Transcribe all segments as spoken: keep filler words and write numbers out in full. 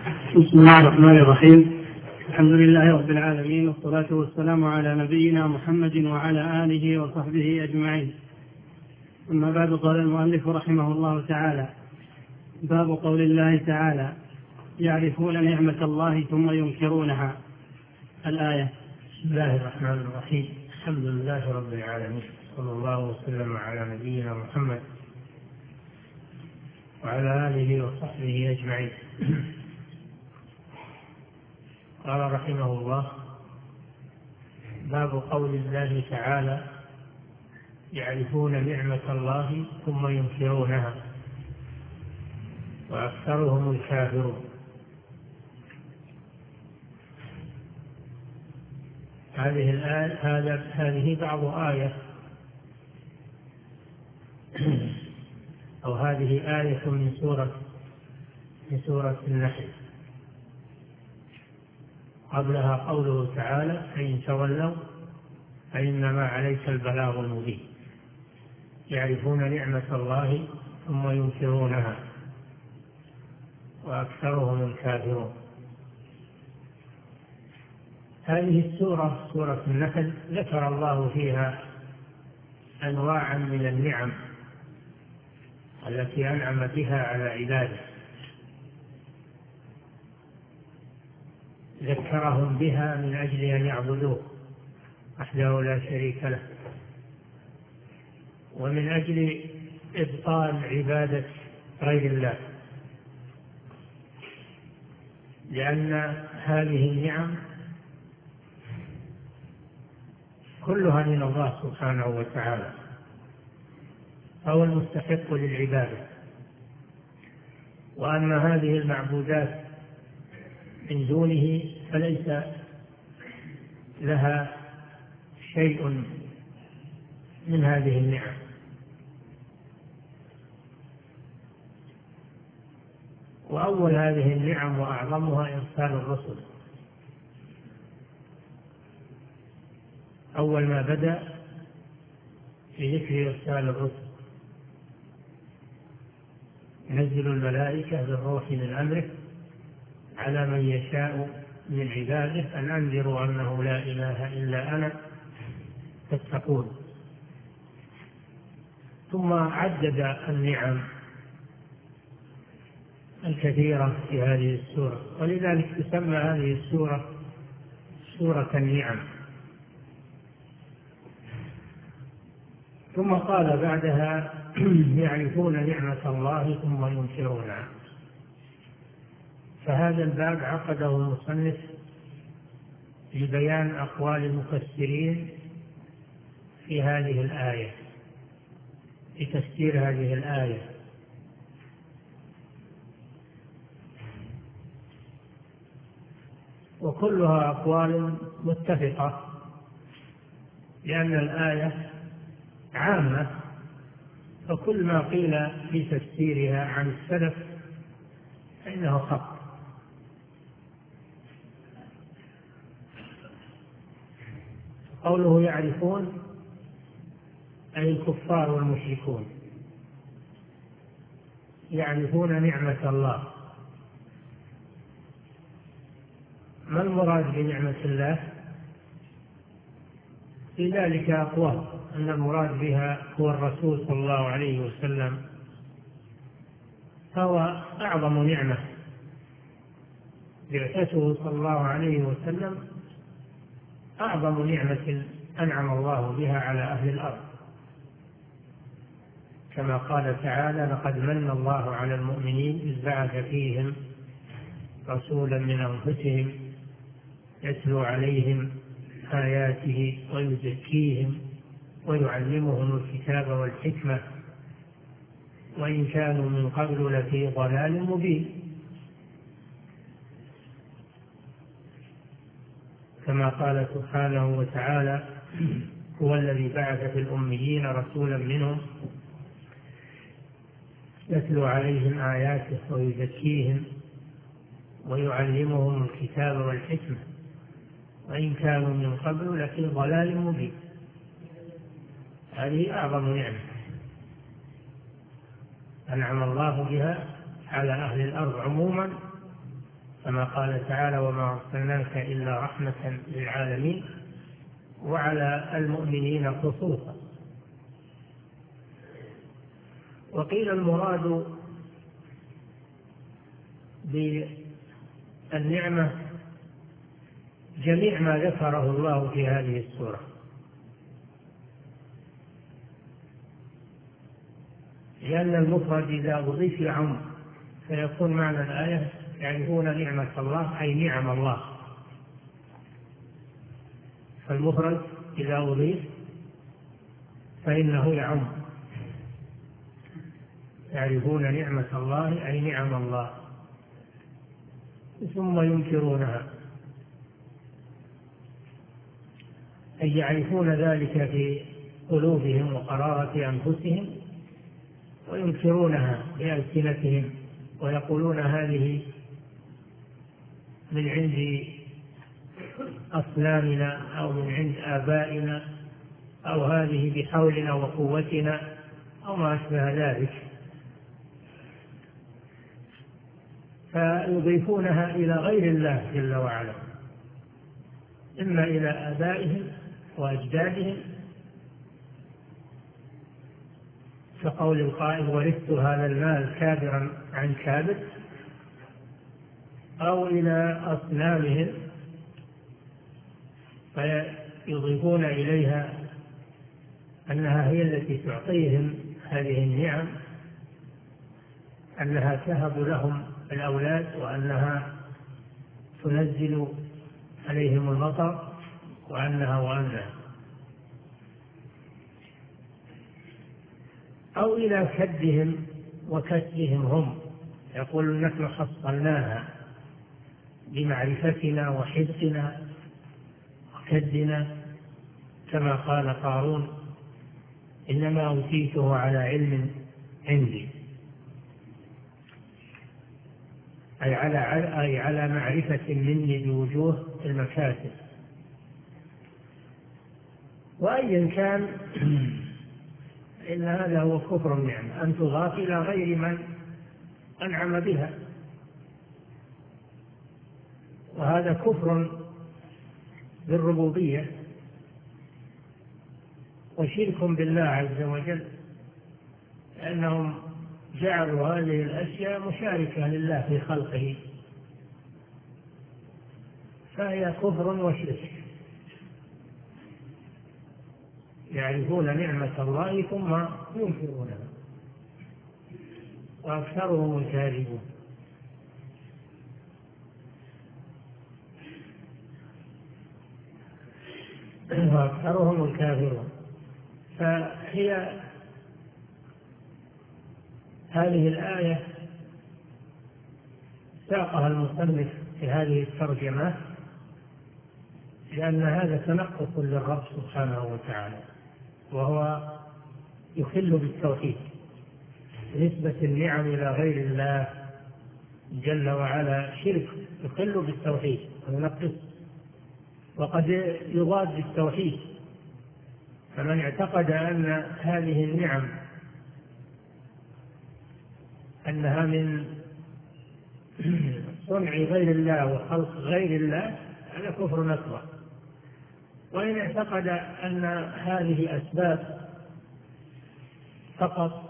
بسم الله الرحمن الرحيم. الحمد لله رب العالمين، والصلاة والسلام على نبينا محمد وعلى آله وصحبه أجمعين. أما بعد، قال المؤلف رحمه الله تعالى: باب قول الله تعالى: يعرفون نعمة الله ثم ينكرونها. الآية. بسم الله الرحمن الرحيم. الحمد لله رب العالمين، صلى الله وسلم على نبينا محمد وعلى آله وصحبه أجمعين. قال رحمه الله: باب قول الله تعالى: يعرفون نعمة الله ثم ينكرونها وأكثرهم الكافرون. هذه الآية هذا هذه بعض آية أو هذه آية من سورة من سورة النحل. قبلها قوله تعالى: فإن تولوا فإنما عليك البلاغ المبين. يعرفون نعمة الله ثم ينكرونها وأكثرهم الكافرون. هذه السورة سورة النحل ذكر الله فيها أنواعا من النعم التي أنعم بها على عباده، ذكرهم بها من أجل أن يعبدوه وحده لا شريك له، ومن أجل إبطال عبادة غير الله، لأن هذه النعم كلها من الله سبحانه وتعالى، فهو المستحق للعبادة. وأما هذه المعبودات من دونه فليس لها شيء من هذه النعم. وأول هذه النعم وأعظمها إرسال الرسل. أول ما بدأ في ذكر إرسال الرسل: ينزل الملائكة بالروح من أمره على من يشاء من عباده أن أنذروا أنه لا إله إلا أنا فاتقون. ثم عدد النعم الكثيرة في هذه السورة، ولذلك تسمى هذه السورة سورة النعم. ثم قال بعدها: يعرفون نعمة الله ثم ينكرونها. فهذا الباب عقده المصنف لبيان أقوال المفسرين في هذه الآية، في تفسير هذه الآية. وكلها أقوال متفقة، لأن الآية عامة، فكل ما قيل في تفسيرها عن السلف فإنه خط. قوله يعرفون أي الكفار والمشركون يعرفون نعمة الله. ما المراد بنعمة الله؟ في ذلك أقوال، أن المراد بها هو الرسول صلى الله عليه وسلم، فهو أعظم نعمة. بعثته صلى الله عليه وسلم أعظم نعمة أنعم الله بها على أهل الأرض، كما قال تعالى: لقد من الله على المؤمنين إذ بعث فيهم رسولا من أنفسهم يتلو عليهم آياته ويزكيهم ويعلمهم الكتاب والحكمة وإن كانوا من قبل لفي ضلال مبين. كما قال سبحانه وتعالى: هو الذي بعث في الأميين رسولا منهم يتلو عليهم آياته ويزكيهم ويعلمهم الكتاب والحكمة وإن كانوا من قبل لفي ضلال مبين. هذه أعظم نعمة أنعم الله بها على أهل الأرض عموما، كما قال تعالى: وما أرسلناك إلا رحمة للعالمين، وعلى المؤمنين خصوصا. وقيل المراد بالنعمة جميع ما ذكره الله في هذه السورة، لأن المفرد إذا أضيف يعم، فيكون معنى الآية يعرفون نعمة الله أي نعم الله. فالمفرد إذا أضيف فإنه يعم، يعرفون نعمة الله أي نعم الله، ثم ينكرونها، أي يعرفون ذلك في قلوبهم وقرارة أنفسهم، وينكرونها بألسنتهم، ويقولون هذه من عند أصنامنا أو من عند آبائنا، أو هذه بحولنا وقوتنا، أو ما أشبه ذلك، فيضيفونها إلى غير الله جل وعلا، إما إلى آبائهم وأجدادهم، كقول القائل: ورثت هذا المال كابرا عن كابر، أو إلى أصنامهم فيضيفون إليها أنها هي التي تعطيهم هذه النعم، أنها تهب لهم الأولاد، وأنها تنزل عليهم المطر، وأنها وأنها، أو إلى كدهم وكسبهم هم، يقول: نحن حصلناها بمعرفتنا وحفظنا وكدنا، كما قال قارون: إنما أوتيته على علم عندي، أي على أي على معرفة مني بوجوه المكاسب. وأيا كان إن هذا هو كفر النعمة، أن تضاف إلى غير من أنعم بها، وهذا كفر بالربوبية وشرك بالله عز وجل، لأنهم جعلوا هذه الأشياء مشاركة لله في خلقه، فهي كفر وشرك. يعرفون نعمة الله ثم ينكرونها، وأكثرهم الكاذبون. وأكثرهم الكافرون. فهي هذه الآية ساقها المصنف في هذه الترجمة لأن هذا تنقص للرب سبحانه وتعالى، وهو يخل بالتوحيد، نسبة النعم إلى غير الله جل وعلا شرك، يخل بالتوحيد وينقص، وقد يضاد بالتوحيد. فمن اعتقد أن هذه النعم أنها من صنع غير الله وخلق غير الله، هذا كفر أكبر. وإن اعتقد أن هذه أسباب فقط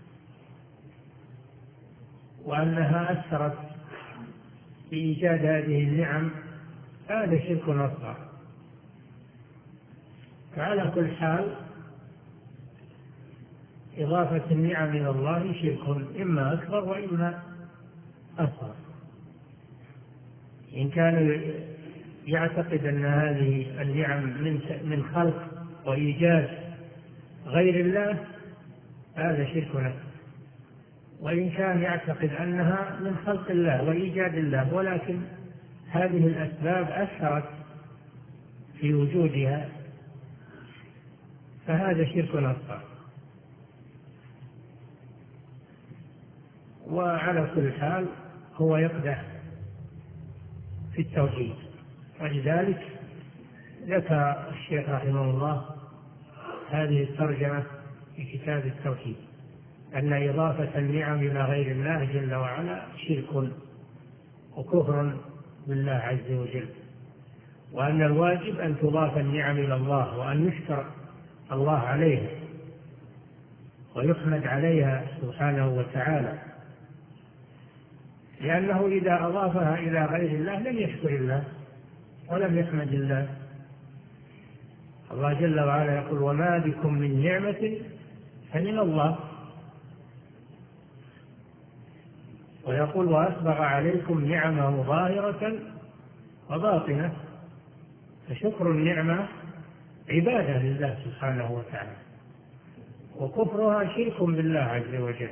وأنها أثرت في إيجاد هذه النعم، هذا شرك أصغر. فعلى كل حال إضافة النعم إلى الله شرك إما أكبر وإما أصغر. إن كان يعتقد أن هذه النعم من خلق وإيجاد غير الله، هذا شرك أكبر. وإن كان يعتقد أنها من خلق الله وإيجاد الله، ولكن هذه الأسباب أثرت في وجودها، فهذا شرك أصغر. وعلى كل حال هو يقدح في التوحيد، ولذلك ذكر الشيخ رحمه الله هذه الترجمة في كتاب التوحيد، أن إضافة النعم إلى غير الله جل وعلا شرك، وكفر بالله عز وجل، وأن الواجب أن تضاف النعم إلى الله وأن يشكر الله عليها ويحمد عليها سبحانه وتعالى، لأنه إذا أضافها إلى غير الله لم يشكر الله ولم يحمد الله. الله جل وعلا يقول وما بكم من نعمة فمن الله، ويقول وأسبغ عليكم نعمه ظاهرة وباطنة، فشكر النعمة عبادة لله سبحانه وتعالى، وكفرها شرك بالله عز وجل.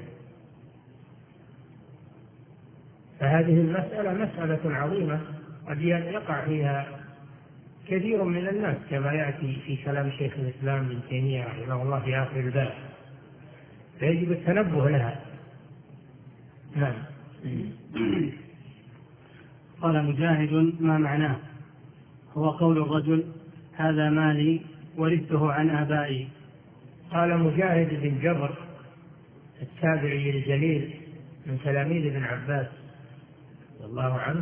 فهذه المسألة مسألة عظيمة قد يقع فيها كثير من الناس كما يأتي في كلام شيخ الإسلام ابن تيمية رحمه الله في آخر الباب، فيجب التنبه لها. نعم. قال مجاهد ما معناه؟ هو قول الرجل هذا مالي ورثته عن آبائي. قال مجاهد بن جبر التابعي الجليل من تلاميذ ابن عباس رضي الله عنه،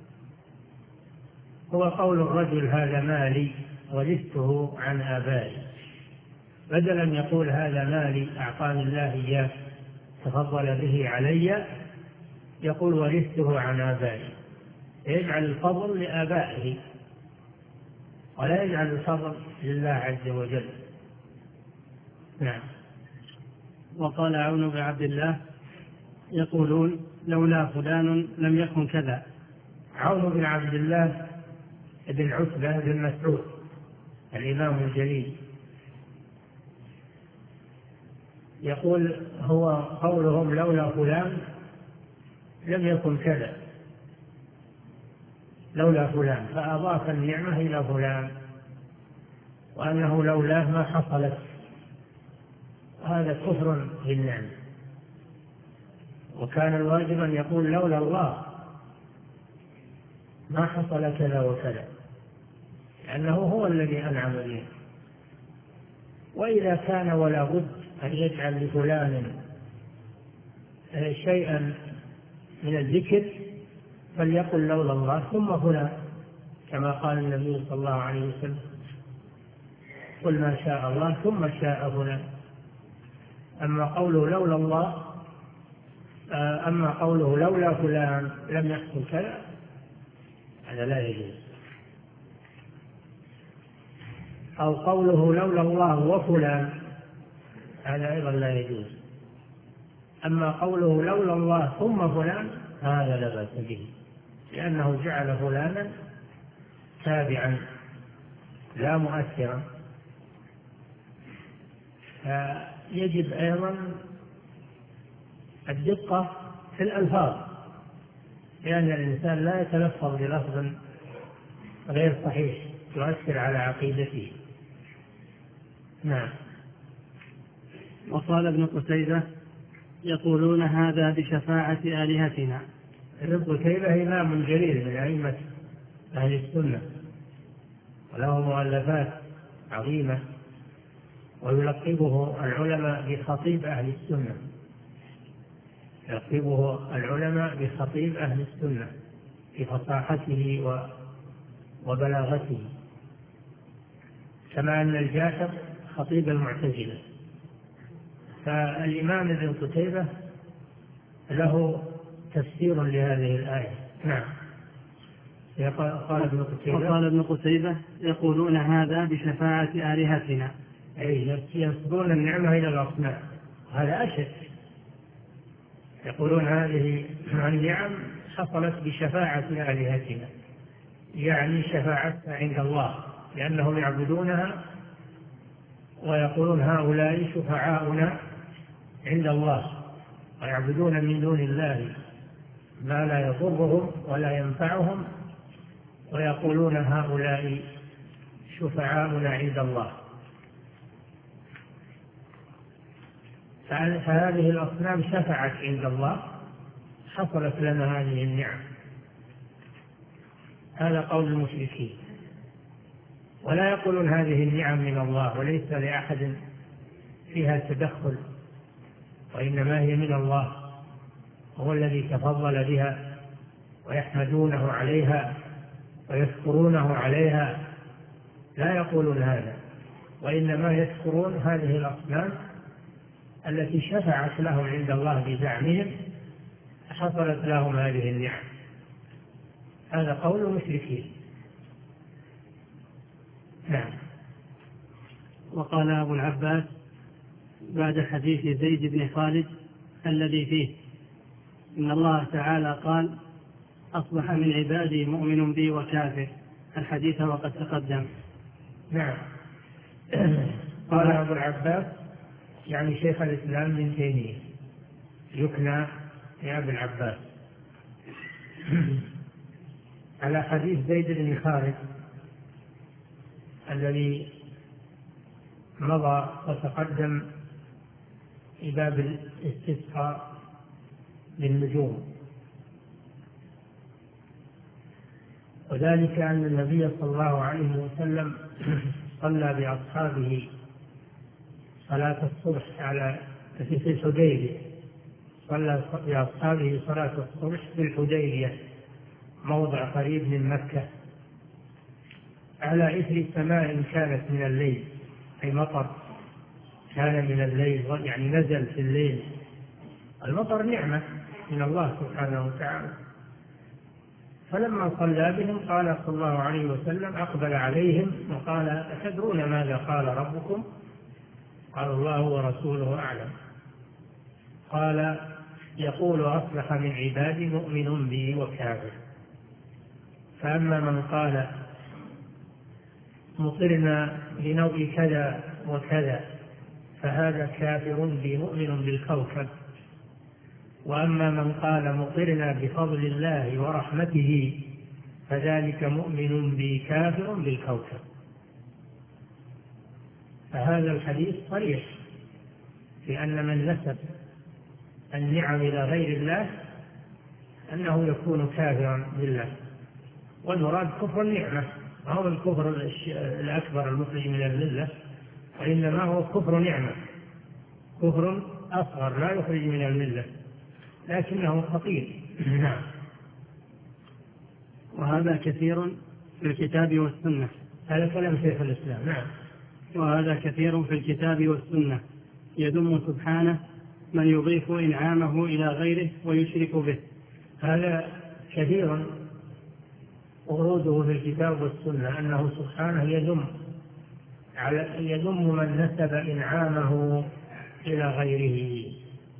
هو قول الرجل هذا مالي ورثته عن آبائي، بدلا أن يقول هذا مالي أعطاني الله إياه تفضل به علي، يقول ورثته عن آبائي، يجعل الفضل لآبائه ولا يجعل الفضل لله عز وجل. نعم. وقال عون بن عبد الله يقولون لولا فلان لم يكن كذا. عون بن عبد الله بن عتبة بن مسعود الإمام الجليل يقول هو قولهم لولا فلان لم يكن كذا، لولا فلان، فأضاف النعمة إلى فلان وأنه لولاه ما حصلت، هذا كفر بالنعمة. وكان الواجب أن يقول لولا الله ما حصل كذا وكذا، لأنه هو الذي أنعم به. وإذا كان ولا بد أن يجعل لفلان شيئا من الذكر فليقل لولا الله ثم فلان، كما قال النبي صلى الله عليه وسلم قل ما شاء الله ثم شاء فلان. أما قوله لولا الله أما قوله لولا فلان لم يحصل كذا هذا لا يجوز، أو قوله لولا الله وفلان هذا أيضا لا يجوز. أما قوله لولا الله ثم فلان هذا لا بأس به، لأنه جعل فلانا تابعا لا مؤثرا. فيجب أيضا الدقة في الألفاظ، لأن الإنسان لا يتلفظ بلفظ غير صحيح يؤثر على عقيدته. نعم. وقال ابن قتيبة يقولون هذا بشفاعة آلهتنا. ابن قتيبة إمام جليل من أئمة أهل السنة وله مؤلفات عظيمة، ويلقبه العلماء بخطيب أهل السنة، يلقبه العلماء بخطيب أهل السنة في فصاحته وبلاغته، كما أن الجاحظ خطيب المعتزلة. فالإمام ابن قتيبة له تفسير لهذه الآية. نعم. قال ابن قتيبة وقال ابن قتيبة يقولون هذا بشفاعة آلهتنا، أي ينسبون النعمة إلى الأصنام، هذا أشد. يقولون هذه النعم حصلت بشفاعة آلهتنا، يعني شفاعتها عند الله، لأنهم يعبدونها ويقولون هؤلاء شفعاؤنا عند الله، ويعبدون من دون الله ما لا يضرهم ولا ينفعهم، ويقولون هؤلاء شفعاؤنا عند الله. فهذه الأصنام شفعت عند الله، حصلت لنا هذه النعم. هذا قول المشركين. ولا يقولون هذه النعم من الله وليس لأحد فيها تدخل، وإنما هي من الله، هو الذي تفضل بها ويحمدونه عليها ويذكرونه عليها، لا يقولون هذا، وإنما يذكرون هذه الأصنام التي شفعت لهم عند الله بزعمهم حصلت لهم هذه النعم. هذا قول المشركين. نعم. وقال أبو العباس بعد حديث زيد بن خالد الذي فيه إن الله تعالى قال أصبح من عبادي مؤمن بي وكافر، الحديث وقد تقدم. نعم. قال أبو العباس يعني شيخ الإسلام ابن تيمية، يكنى لأبي العباس، على حديث زيد بن خالد الذي مضى وتقدم في باب الاستسقاء للنجوم، وذلك أن النبي صلى الله عليه وسلم صلى بأصحابه صلاة الصبح على في الحديبية، صلى بأصحابه صلاة الصبح في الحديبية موضع قريب من مكة على إثر سماء كانت من الليل، أي مطر كان من الليل، يعني نزل في الليل. المطر نعمة من الله سبحانه وتعالى. فلما صلى بهم قال صلى الله عليه وسلم أقبل عليهم وقال أتدرون ماذا قال ربكم؟ قال الله ورسوله أعلم. قال يقول أصبح من عبادي مؤمن بي وكافر، فأما من قال مطرنا بنوع كذا وكذا فهذا كافر بي مؤمن بالكوكب، وأما من قال مطرنا بفضل الله ورحمته فذلك مؤمن بي كافر بالكوكب. فهذا الحديث صريح في أن من نسب النعم إلى غير الله أنه يكون كافرا بالله، والمراد كفر النعمة، ما هو الكفر الأكبر المخرج من الملة، وإنما هو كفر نعمة، كفر أصغر لا يخرج من الملة لكنه خطير. نعم. وهذا كثير في الكتاب والسنة. هذا كلام شيخ الإسلام. نعم. وهذا كثير في الكتاب والسنة، يذم سبحانه من يضيف إنعامه إلى غيره ويشرك به. هذا كثير وروده في الكتاب والسنة أنه سبحانه يذم على يذم من نسب إنعامه إلى غيره.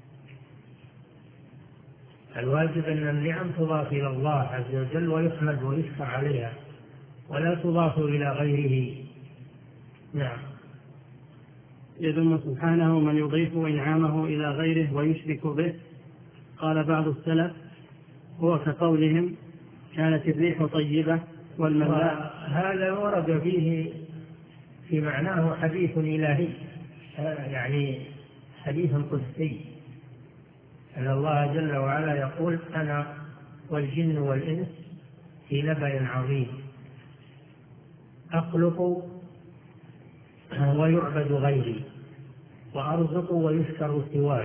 الواجب أن النعم تضاف إلى الله عز وجل ويحمد ويشكر عليها، ولا تضاف إلى غيره. نعم. يذم سبحانه من يضيف إنعامه إلى غيره ويشرك به. قال بعض السلف هو كقولهم كانت الريح طيبة والملاء. هذا ورد فيه في معناه حديث إلهي، يعني حديث قدسي، أن الله جل وعلا يقول أنا والجن والإنس في نبأ عظيم أخلق ويعبد غيري وأرزق ويشكر سواي،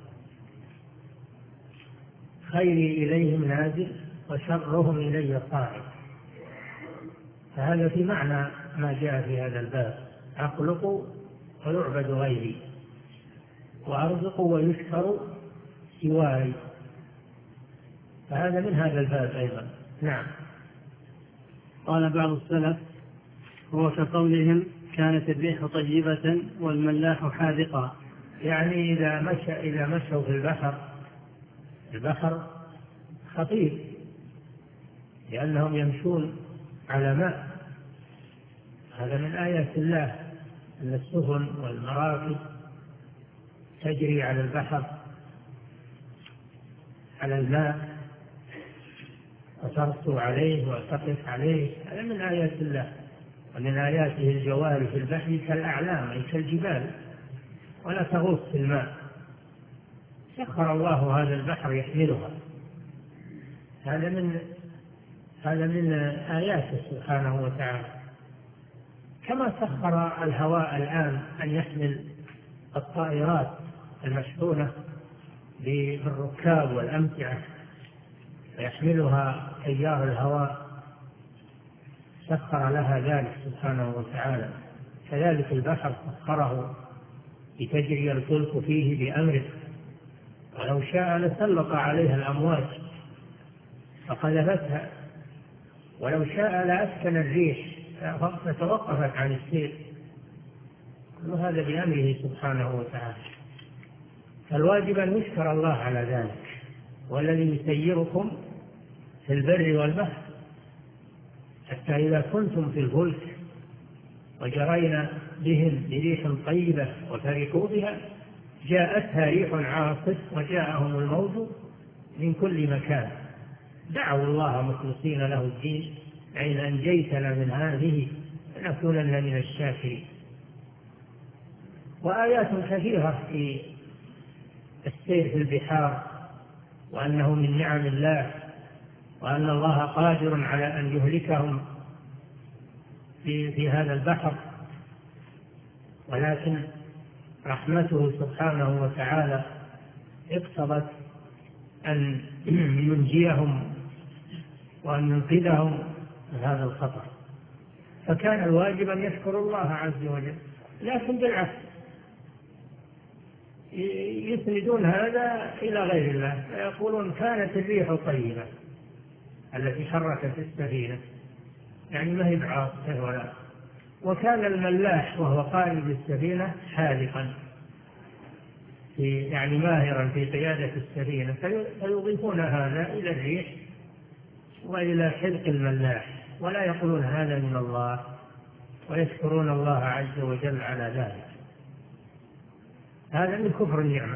خيري إليهم نازل وشرهم إلي صاعد. فهذا في معنى ما جاء في هذا الباب، أخلق ويعبد غيري وأرزق ويشكر سواي، فهذا من هذا الباب أيضا. نعم. قال بعض السلف هو كقولهم كانت الريح طيبة والملاح حاذقا، يعني إذا مشى إذا مشوا في البحر، البحر خطير لأنهم يمشون على ماء، هذا من آيات الله أن السفن والمراكب تجري على البحر على الماء وترسو عليه وتقف عليه، هذا من آيات الله. ومن آياته الجوار في البحر كالأعلام أي كالجبال ولا تغوص في الماء، سخر الله هذا البحر يحملها، هذا من هذا من آياته سبحانه وتعالى. كما سخر الهواء الآن أن يحمل الطائرات المشحونة بالركاب والأمتعة، ويحملها تيار الهواء، سخر لها ذلك سبحانه وتعالى. كذلك البحر سخره لتجري الفلك فيه بأمره، ولو شاء لسلط عليها الأمواج فقذفتها، ولو شاء لأسكن الريح فتوقفت عن السير، وهذا بأمره سبحانه وتعالى. فالواجب أن يشكر الله على ذلك، والذي يسيركم في البر والبحر حتى إذا كنتم في الفلك وجرينا بهم بريح طيبة وفرحوا بها جاءتها ريح عاصف وجاءهم الموج من كل مكان دعوا الله مخلصين له الدين لئن أنجيتنا من هذه لنكونن من الشاكرين. وآيات كثيرة في السير في البحار، وأنه من نعم الله، وأن الله قادر على أن يهلكهم في, في هذا البحر، ولكن رحمته سبحانه وتعالى اقتضت أن ينجيهم وأن ينقذهم من هذا الخطر، فكان الواجب أن يشكروا الله عز وجل. لكن بالعكس يسندون هذا إلى غير الله، فيقولون كانت الريح طيبة التي حركت السفينة، يعني ما هي بعاصفة ولا، وكان الملاح وهو قائد السفينة حاذقا في يعني ماهرا في قيادة السفينة، فيضيفون هذا إلى الريح وإلى حذق الملاح، ولا يقولون هذا من الله، ويشكرون الله عز وجل على ذلك. هذا من كفر النعمة،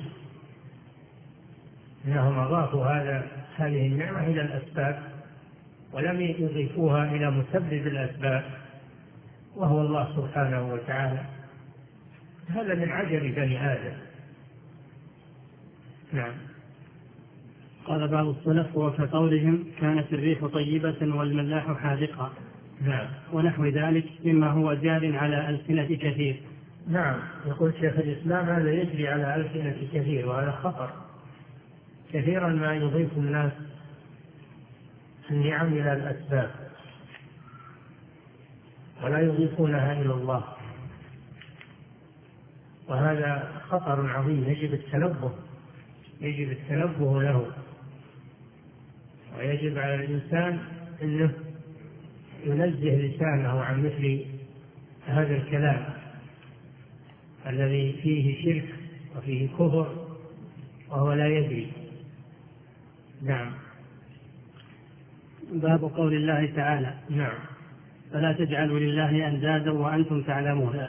إنهم أضافوا هذا هذه النعمة إلى الأسباب ولم يضيفوها إلى مسبب الأسباب وهو الله سبحانه وتعالى. هذا من عجب بني آدم. نعم. قال بعض السلف وكقولهم كانت الريح طيبة والملاح حاذقا. نعم. ونحو ذلك مما هو جار على ألسنة كثير. نعم. يقول شيخ الإسلام هذا يجري على ألسنة كثير، وهذا خطر. كثيرا ما يضيف الناس النعم إلى الأسباب ولا يضيفونها إلى الله، وهذا خطر عظيم يجب التنبه يجب التنبه له، ويجب على الإنسان أنه ينزه لسانه عن مثل هذا الكلام الذي فيه شرك وفيه كفر وهو لا يدري. نعم. باب قول الله تعالى نعم. فلا تجعلوا لله أندادا وأنتم تعلمون.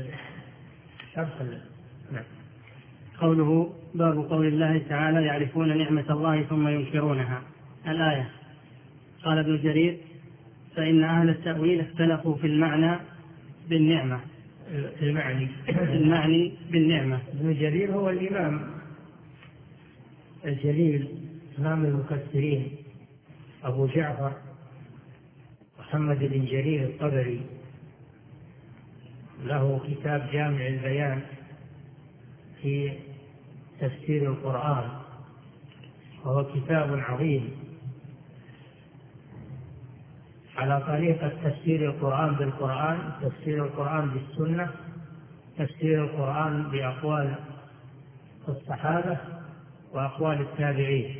نعم. قوله باب قول الله تعالى يعرفون نعمة الله ثم ينكرونها. الآية. قال ابن جرير فإن أهل التأويل اختلفوا في المعنى بالنعمة في المعني المعني بالنعمة. ابن جرير هو الإمام الجليل إمام المفسرين أبو جعفر محمد بن جرير الطبري، له كتاب جامع البيان في تفسير القرآن، وهو كتاب عظيم على طريقة تفسير القرآن بالقرآن، تفسير القرآن بالسنة، تفسير القرآن بأقوال الصحابة وأقوال التابعين،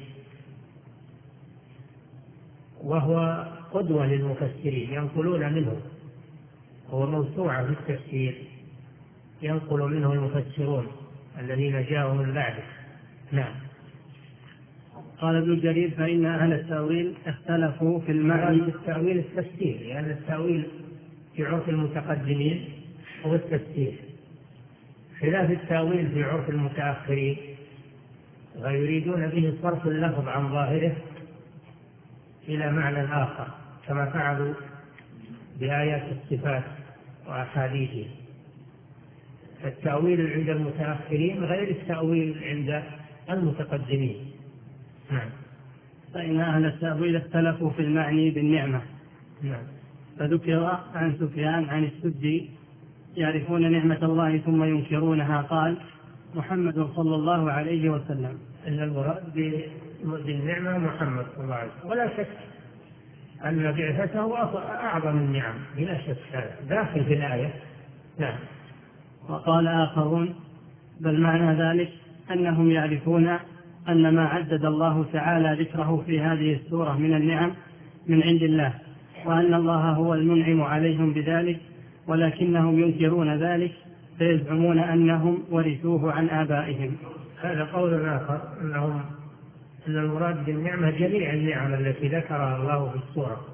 وهو قدوة للمفسرين ينقلون منه، هو موسوعة في التفسير ينقل منه المفسرون الذين جاءوا من بعده. نعم. قال ابن جرير فإن أهل التأويل اختلفوا في المعنى. التأويل التفسير، لأن يعني التأويل في عرف المتقدمين هو التفسير، خلاف التأويل في عرف المتأخرين، ويريدون به صرف اللفظ عن ظاهره إلى معنى آخر كما فعلوا بآيات الصفات وأحاديثه. التأويل عند المتأخرين غير التأويل عند المتقدمين. نعم. فإن أهل التأويل اختلفوا في المعني بالنعمة. نعم. فذكر عن سفيان عن السدي يعرفون نعمة الله ثم ينكرونها، قال محمد صلى الله عليه وسلم إن المراد بالنعمة محمد صلى الله عليه وسلم، ولا شك أن بعثته أعظم النعم بلا شك، هذا داخل في الآية. نعم. وقال آخرون بل معنى ذلك أنهم يعرفون أن ما عدد الله تعالى ذكره في هذه السورة من النعم من عند الله، وأن الله هو المنعم عليهم بذلك، ولكنهم ينكرون ذلك فيزعمون أنهم ورثوه عن آبائهم. هذا قول آخر، أنهم أن المراد بالنعمة جميع النعم التي ذكرها الله في السورة،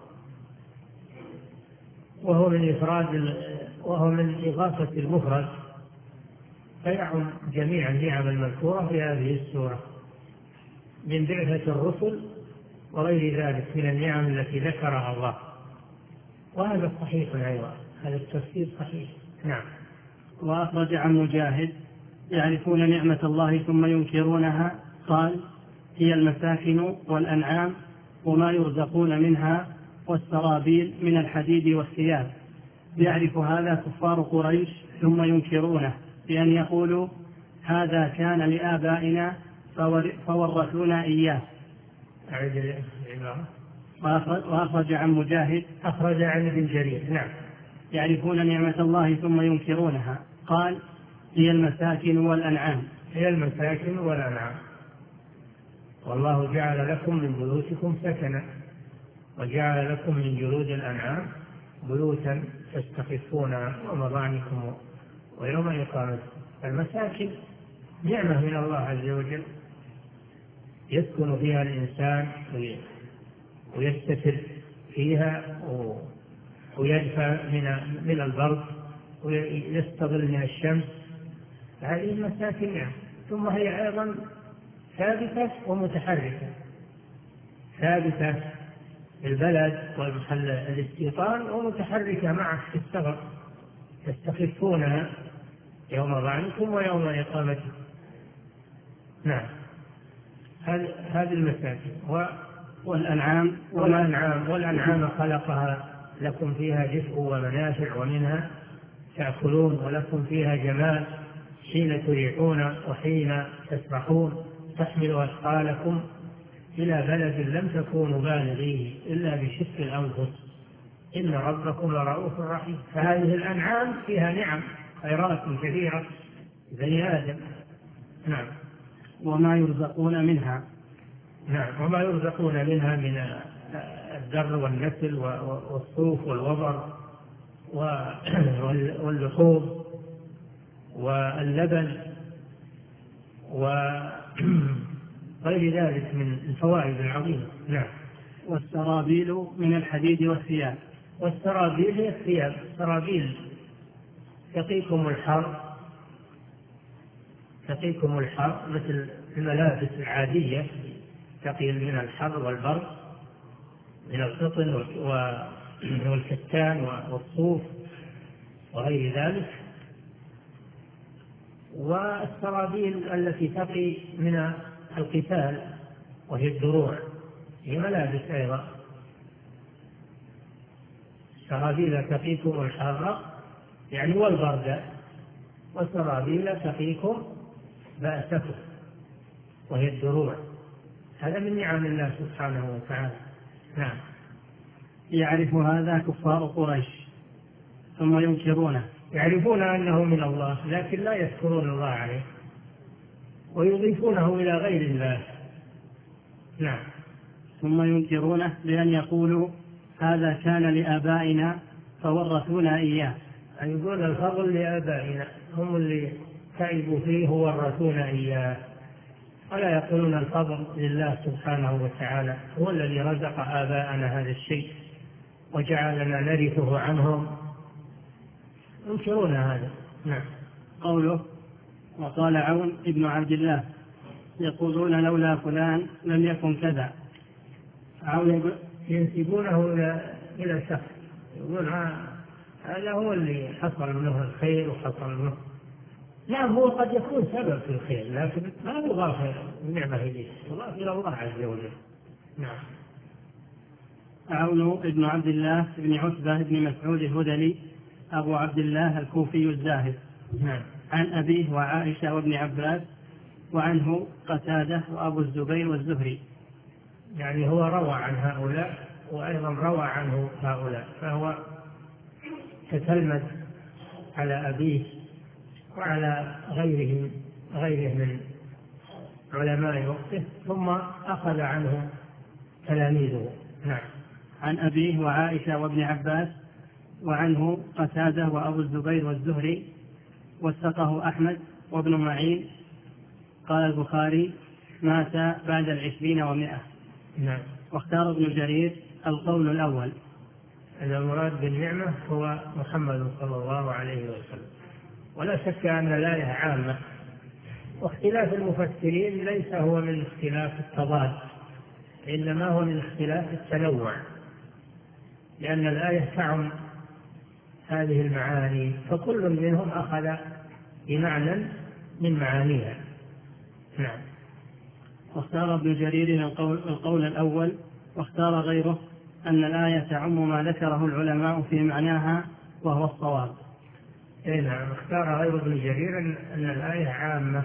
وهو من إفراد وهو من إضافة المفرد فيعم جميع النعم المذكورة في هذه السورة من بعثة الرسل وغير ذلك من النعم التي ذكرها الله، وهذا صحيح أيضا، هذا التفسير صحيح. نعم. وأخرج عن مجاهد يعرفون نعمة الله ثم ينكرونها، قال هي المساكن والأنعام وما يرزقون منها والسرابيل من الحديد والثياب. يعرف هذا كفار قريش ثم ينكرونه بأن يقولوا هذا كان لآبائنا فورثونا إياه. وأخرج عن مجاهد أخرج عن ابن جرير. نعم. يعرفون نعمة الله ثم ينكرونها، قال هي المساكن والأنعام. هي المساكن والأنعام، والله جعل لكم من بيوتكم سكنا وجعل لكم من جلود الأنعام بيوتا تستخفونها ومضاعنكم ويوم إقامتكم. المساكن نعمة من الله عز وجل يسكن فيها الإنسان ويستتر فيها ويدفع من البرد ويستظل من الشمس، هذه المساكن نعم. ثم هي أيضا ثابتة ومتحركة، ثابتة في البلد ومحل الاستيطان ومتحركة معه في السفر، تستخفونها يوم ظعنكم ويوم إقامتكم. نعم. هذه المساكن والأنعام والأنعام والأنعام خلقها لكم فيها دفء ومنافع ومنها تأكلون ولكم فيها جمال حين تريحون وحين تسرحون، تحملوا أثقالكم إلى بلد لم تكونوا بالغيه إلا بشق الأنفس إن ربكم لرؤوف رحيم. فهذه الأنعام فيها نعم خيرات كثيرة بني آدم. نعم. وما يرزقون منها. نعم. وما يرزقون منها من الذر والنسل والصوف والوبر واللحوم واللبن وغير ذلك من الفوائد العظيمة. نعم. والسرابيل من الحديد والثياب. والسرابيل هي الثياب، السرابيل تقيكم الحر تقيكم الحر مثل الملابس العادية تقي من الحر والبرد من القطن والكتان والصوف وغير ذلك. والسرابيل التي تقي من القتال وهي الدروع هي ملابس أيضا. السرابيل تقيكم الحر يعني والبرد، والسرابيل تقيكم بأسكم وهي الدروع. هذا من نعم الله سبحانه وتعالى. نعم. يعرف هذا كفار قريش ثم ينكرونه. يعرفون أنه من الله لكن لا يذكرون الله عليه ويضيفونه إلى غير الله. نعم. ثم ينكرونه بأن يقولوا هذا كان لآبائنا فورثونا إياه. أن يقول الفضل لآبائنا، هم اللي تعبوا فيه وورثونا إياه، ولا يقولون الفضل لله سبحانه وتعالى، هو الذي رزق آباءنا هذا الشيء وجعلنا نرثه عنهم. ينكرون هذا. نعم. قوله وقال عون ابن عبد الله يقولون لولا فلان لم يكن كذا. عون ينسبونه إلى إلى شخص، يقول هذا هو اللي حصل منه الخير وحصل منه. نعم هو قد يكون سبب في الخير لكن ما يضاف النعمة إليه، يضاف إلى الله عز وجل. نعم. عون ابن عبد الله بن عتبة بن مسعود الهذلي أبو عبد الله الكوفي الزاهد. نعم. عن أبيه وعائشة وابن عباس، وعنه قتادة وأبو الزبير والزهري. يعني هو روى عن هؤلاء وأيضا روى عنه هؤلاء، فهو تتلمذ على أبيه وعلى غيره غيره من علماء وقته، ثم أخذ عنه تلاميذه. نعم. عن أبيه وعائشة وابن عباس، وعنه قتادة وأبو الزبير والزهري، وثقه أحمد وابن معين. قال البخاري: مات بعد العشرين ومائة. نعم. واختار ابن جرير القول الأول، أن المراد بالنعمة هو محمد صلى الله عليه وسلم، ولا شك أن الآية عامة، واختلاف المفسرين ليس هو من اختلاف التضاد، إنما هو من اختلاف التنوع، لأن الآية تعم هذه المعاني، فكل منهم أخذ بمعنى من معانيها. نعم. واختار ابن جرير القول, القول الأول، واختار غيره أن الآية تعم ما ذكره العلماء في معناها وهو الصواب. إيه نعم. اختار غير ابن جرير أن الآية عامة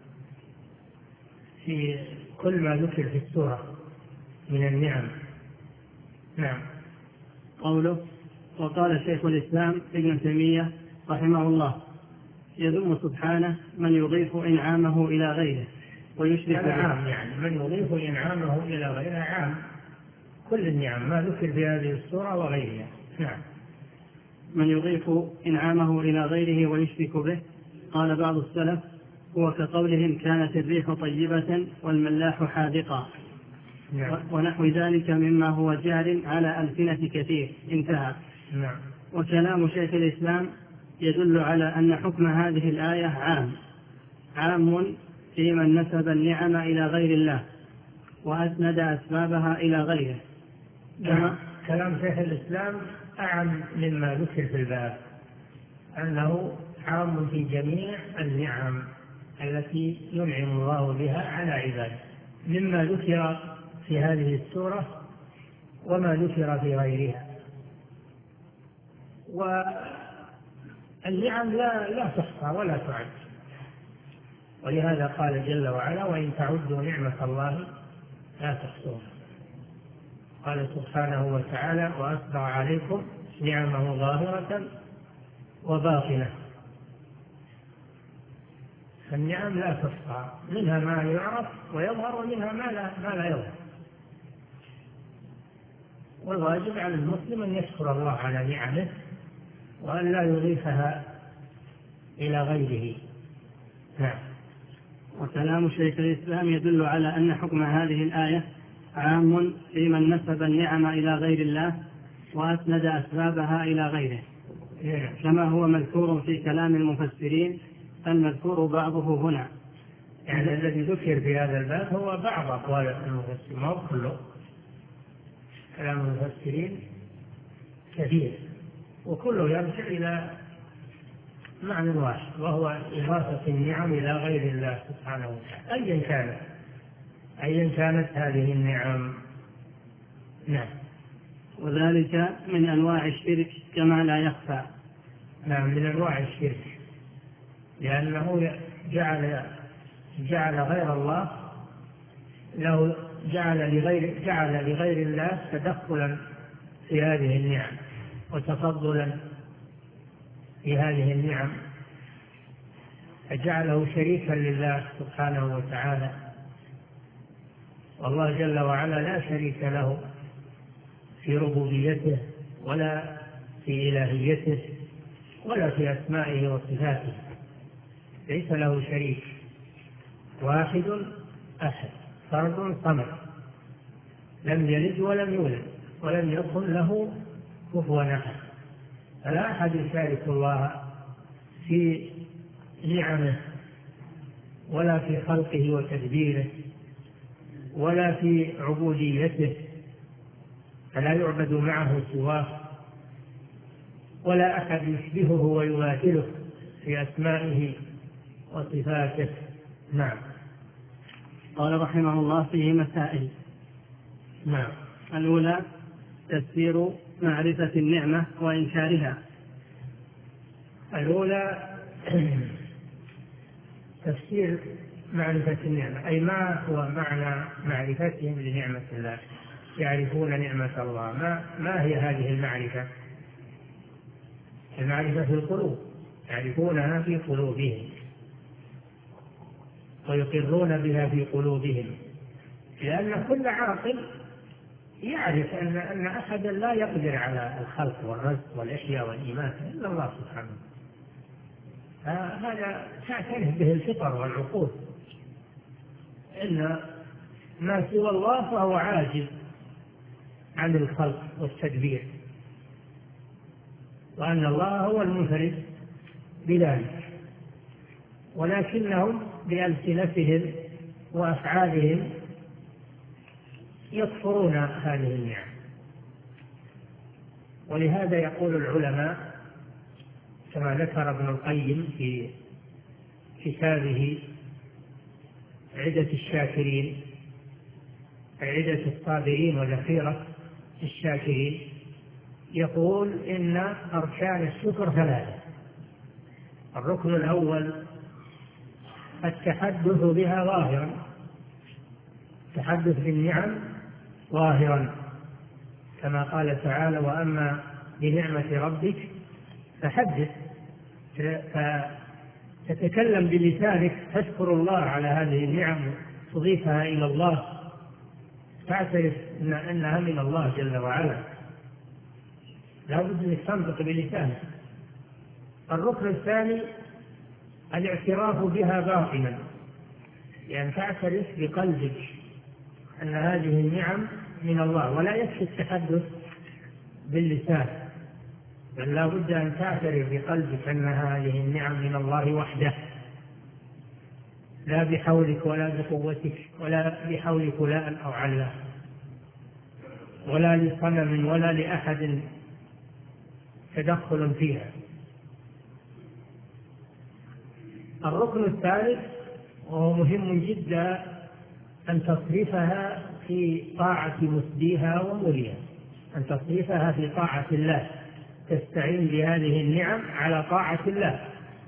في كل ما ذكر في السورة من النعم. نعم. قوله: وقال شيخ الإسلام ابن تيمية رحمه الله: يذم سبحانه من يضيف إنعامه إلى غيره ويشرك به. عام، يعني من يضيف إنعامه إلى غيره عام، كل النعم ما ذكر في هذه السورة وغيرها. نعم. من يضيف إنعامه إلى غيره ويشرك به. قال بعض السلف: هو كقولهم كانت الريح طيبة والملاح حاذقا. نعم. ونحو ذلك مما هو جار على ألسنة كثير. انتهى. نعم. وكلام شيخ الإسلام يدل على أن حكم هذه الآية عام عام في من نسب النعم إلى غير الله وأسند أسبابها إلى غيره. نعم. كلام شيخ الإسلام أعم مما ذكر في الباب، أنه عام في جميع النعم التي ينعم الله بها على عباده، مما ذكر في هذه السورة وما ذكر في غيرها. والنعم لا لا تحصى ولا تعد، ولهذا قال جل وعلا: وإن تعدوا نعمة الله لا تحصوها. قال سبحانه وتعالى: وأسبغ عليكم نعمه ظاهرة وباطنة. فالنعم لا تحصى، منها ما يعرف ويظهر ومنها ما لا, ما لا يظهر، والواجب على المسلم أن يشكر الله على نعمه وأن لا يضيفها إلى غيره. نعم. وكلام شيخ الإسلام يدل على أن حكم هذه الآية عام في من نسب النعم إلى غير الله وأسند أسبابها إلى غيره، كما هو مذكور في كلام المفسرين المذكور بعضه هنا. يعني الذي ذكر في هذا الباب هو بعض أقوال المفسرين، ما هو كله. كلام المفسرين كثير وكله يرجع إلى معنى واحد، وهو إضافة النعم إلى غير الله سبحانه وتعالى أيا كانت أيا كانت هذه النعم. نعم. وذلك من أنواع الشرك كما لا يخفى. نعم، من أنواع الشرك، لأنه جعل جعل غير الله له جعل لغير جعل لغير الله تدخلا في هذه النعم وتفضلا في هذه النعم، فجعله شريكا لله سبحانه وتعالى، والله جل وعلا لا شريك له في ربوبيته ولا في إلهيته ولا في أسمائه وصفاته، ليس له شريك، واحد أحد فرد صمد، لم يلد ولم يولد ولم يكن له كفوا أحد، فلا أحد يشارك الله في نعمه ولا في خلقه وتدبيره ولا في عبوديته، فلا يعبد معه سواه، ولا أحد يشبهه ويماثله في أسمائه وصفاته. نعم. قال رحمه الله: فيه مسائل. نعم. الأولى تفسير معرفة النعمة وإنكارها. الأولى تفسير معرفة النعمة، أي ما هو معنى معرفتهم لنعمة الله؟ يعرفون نعمة الله، ما, ما هي هذه المعرفة؟ المعرفة في القلوب، يعرفونها في قلوبهم ويقرون بها في قلوبهم، لأن كل عاقل يعرف أن أن أحدا لا يقدر على الخلق والرزق والإحياء والإماتة إلا الله سبحانه. هذا تعترف به الفطر والعقول، إن ما سوى الله فهو عاجز عن الخلق والتدبير، وأن الله هو المنفرد بذلك، ولكنهم بألسنتهم وأفعالهم يكفرون هذه النعم. ولهذا يقول العلماء كما ذكر ابن القيم في كتابه عدة الشاكرين، عدة الصابرين وذخيرة الشاكرين، يقول إن أركان الشكر ثلاثة. الركن الأول التحدث بها ظاهرا، التحدث بالنعم ظاهرا، كما قال تعالى: وأما بنعمة ربك فحدث، فتتكلم بلسانك تشكر الله على هذه النعم، تضيفها إلى الله، تعترف إن أنها من الله جل وعلا، لا بد أن تنطق بلسانك. الركن الثاني الاعتراف بها باطنا، يعني تعترف بقلبك أن هذه النعم من الله، ولا يكفي التحدث باللسان، بل لا بد أن تعترف بقلبك أن هذه النعم من الله وحده، لا بحولك ولا بقوتك ولا بحول فلان أو علان ولا لصنم ولا لأحد تدخل فيها. الركن الثالث وهو مهم جدا أن تصرفها في طاعة مسديها وموليها، أن تصرفها في طاعة الله، تستعين بهذه النعم على طاعة الله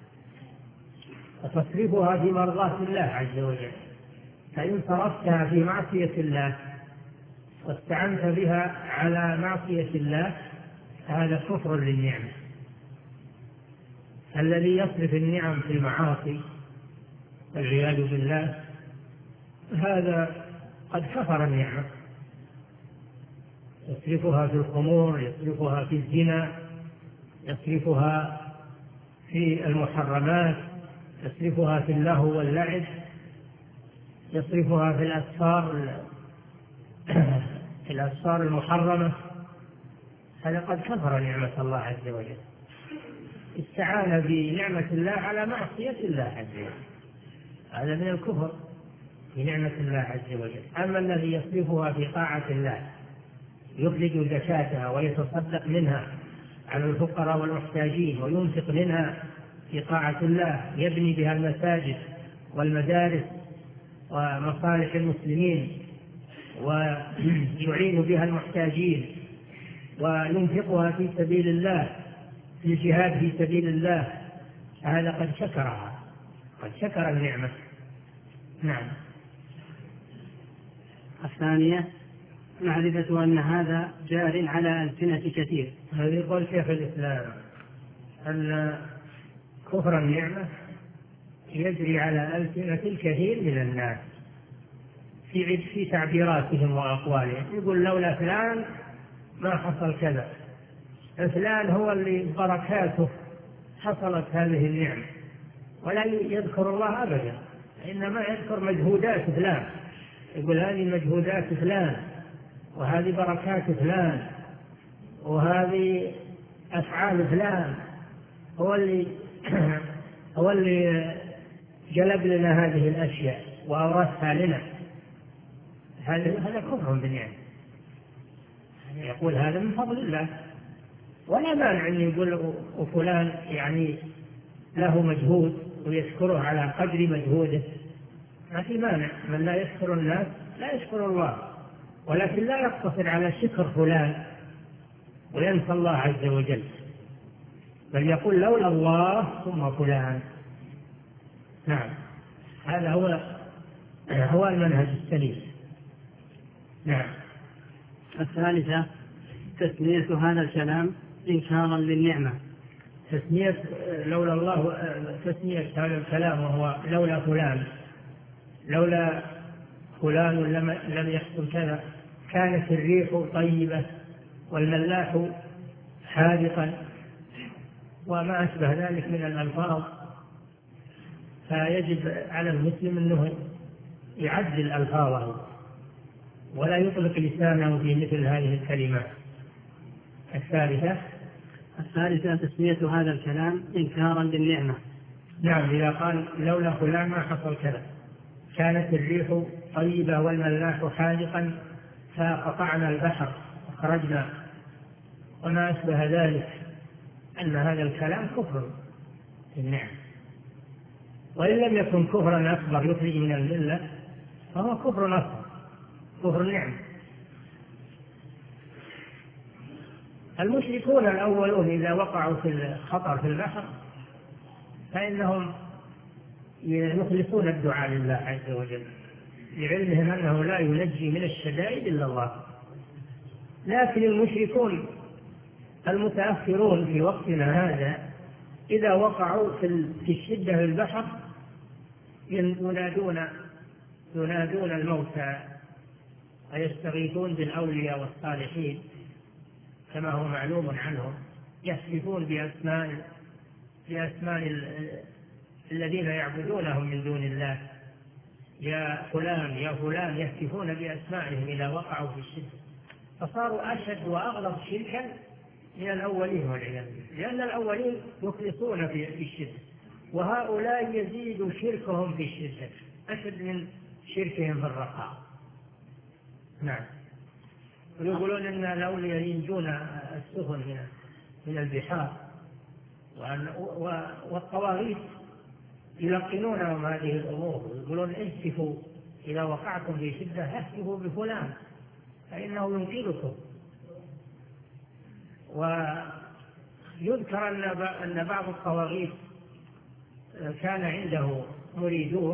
وتصرفها في مرضاة الله عز وجل. فإن صرفتها في معصية الله واستعنت بها على معصية الله هذا كفر للنعمة. الذي يصرف النعم في المعاصي والعياذ بالله هذا قد كفر النعمة، يصرفها في الخمور، يصرفها في الزنا، يصرفها في المحرمات، يصرفها في اللهو واللعب، يصرفها في الأسفار في الأسفار المحرمة، هذا قد كفر نعمة الله عز وجل، استعان بنعمة الله على معصية الله عز وجل، هذا من الكفر بنعمة الله عز وجل. أما الذي يصرفها في طاعة الله، يخرج زكاتها ويتصدق منها على الفقراء والمحتاجين وينفق منها في طاعة الله، يبني بها المساجد والمدارس ومصالح المسلمين ويعين بها المحتاجين وينفقها في سبيل الله في الجهاد في سبيل الله، هذا قد شكرها، قد شكر النعمة. نعم. الثانية معرفة أن هذا جار على ألسنة كثير. هذا يقول شيخ الإسلام أن كفر النعمة يجري على ألسنة الكثير من الناس في في تعبيراتهم وأقوالهم، يقول لولا فلان ما حصل كذا، فلان هو اللي بركاته حصلت هذه النعمة، ولا يذكر الله أبدا، إنما يذكر مجهودات فلان، يقول هذه مجهودات فلان وهذه بركات فلان وهذه أفعال فلان، هو اللي هو اللي جلب لنا هذه الأشياء وأورثها لنا. هذا هذا كفر بالنعمة، يقول هذا من فضل الله، ولا مانع أن يقول وفلان يعني له مجهود ويشكره على قدر مجهوده، ما في مانع، من لا يشكر الناس لا يشكر الله، ولكن لا يقتصر على شكر فلان وينسى الله عز وجل، بل يقول لولا الله ثم فلان. نعم. هذا هو هو المنهج السليم. نعم. الثالثة تسمية هذا الكلام إنكارا للنعمة. تسمية لولا الله، تسمية هذا الكلام وهو لولا فلان، لولا فلان لم لم يحصل كذا، كانت الريح طيبة والملاح حادقا وما أشبه ذلك من الألفاظ. فيجب على المسلم أنه يعدل ألفاظه ولا يطلق لسانه في مثل هذه الكلمات. الثالثة الثالثة تسمية هذا الكلام إنكارا للنعمة. نعم، إذا قال لولا فلان ما حصل كذا، كانت الريح طيبة والملاح حادقا فقطعنا البحر وخرجنا وما أشبه ذلك، أن هذا الكلام كفر بالنعم، وإن لم يكن كفرا أكبر يخرج من الملة فهو كفر أكبر، كفر النعم. المشركون الأولون إذا وقعوا في الخطر في البحر فإنهم يخلصون الدعاء لله عز وجل لعلمهم أنه لا ينجي من الشدائد إلا الله. لكن المشركون المتأخرون في وقتنا هذا إذا وقعوا في الشدة في البحر ينادون ينادون الموتى ويستغيثون بالأولياء والصالحين كما هو معلوم عنهم، يحلفون بأسماء بأسماء الذين يعبدونهم من دون الله، يا فلان يا فلان، يهتفون بأسمائهم إذا وقعوا في الشدة، فصاروا أشد وأغلظ شركا من الأولين والعياذ بالله، لأن الأولين يخلصون في الشدة وهؤلاء يزيد شركهم في الشدة أشد من شركهم في الرخاء. نعم. ويقولون إن الأولياء ينجون السفن من البحار، والطواغيت يلقنونهم هذه الأمور، يقولون اهتفوا إذا وقعتم في شدة اهتفوا بفلان فإنه ينقذكم. ويذكر أن بعض الطواغيت كان عنده مريدوه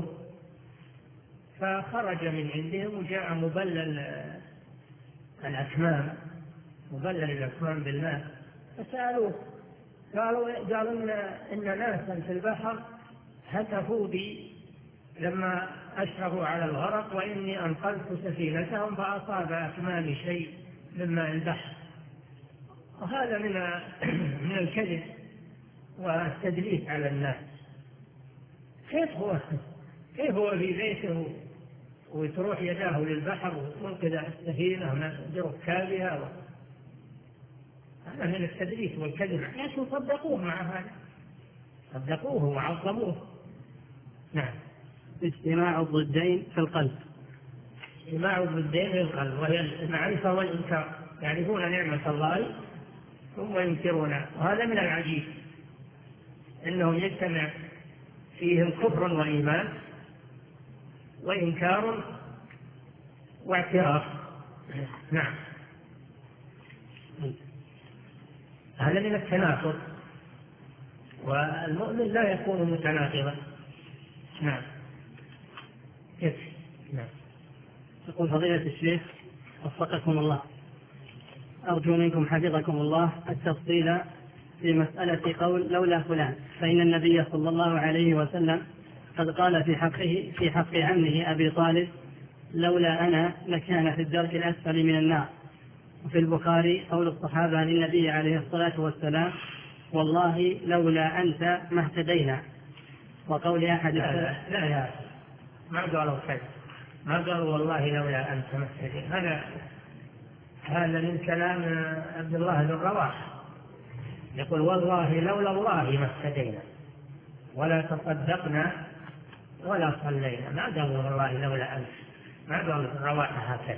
فخرج من عندهم وجاء مبلل الأكمام مبلل الأكمام بالماء، فسألوه قالوا قالوا إن, إن ناسا في البحر هتفوا بي لما أشرفوا على الغرق وإني أنقذت سفينتهم فأصاب أكمامي شيء مما البحر. وهذا من من الكذب والتدليس على الناس. كيف هو كيف هو في بيته وتروح يداه للبحر وتنقذ السفينة بركابها؟ هذا من التدليس والكذب، لكن صدقوه مع هذا، صدقوه وعظموه. نعم. اجتماع الضدين في القلب. اجتماع الضدين في القلب وهي المعرفة والإنكار، يعرفون نعمة الله ثم ينكرونها، وهذا من العجيب أنهم يجتمع فيهم كفر وإيمان وإنكار واعتراف. نعم. هذا من التناقض، والمؤمن لا يكون متناقضا. نعم. يكفي. نعم. يقول فضيلة الشيخ وفقكم الله، أرجو منكم حفظكم الله التفصيل في مسألة قول لولا فلان، فإن النبي صلى الله عليه وسلم قد قال في حقه في حق عمه أبي طالب لولا أنا لكان في الدرك الأسفل من النار. وفي البخاري قول الصحابة للنبي عليه الصلاة والسلام والله لولا أنت ما اهتدينا. وقول أحد لا لا, لا, لا ما قالوا كذا، ما قالوا والله لولا أنت ما اهتدينا. هذا هذا من كلام عبد الله بن رواحة، يقول والله لولا الله ما اهتدينا ولا تصدقنا ولا صلينا. ما قالوا والله لولا أنت، ما قالوا رواحة هكذا.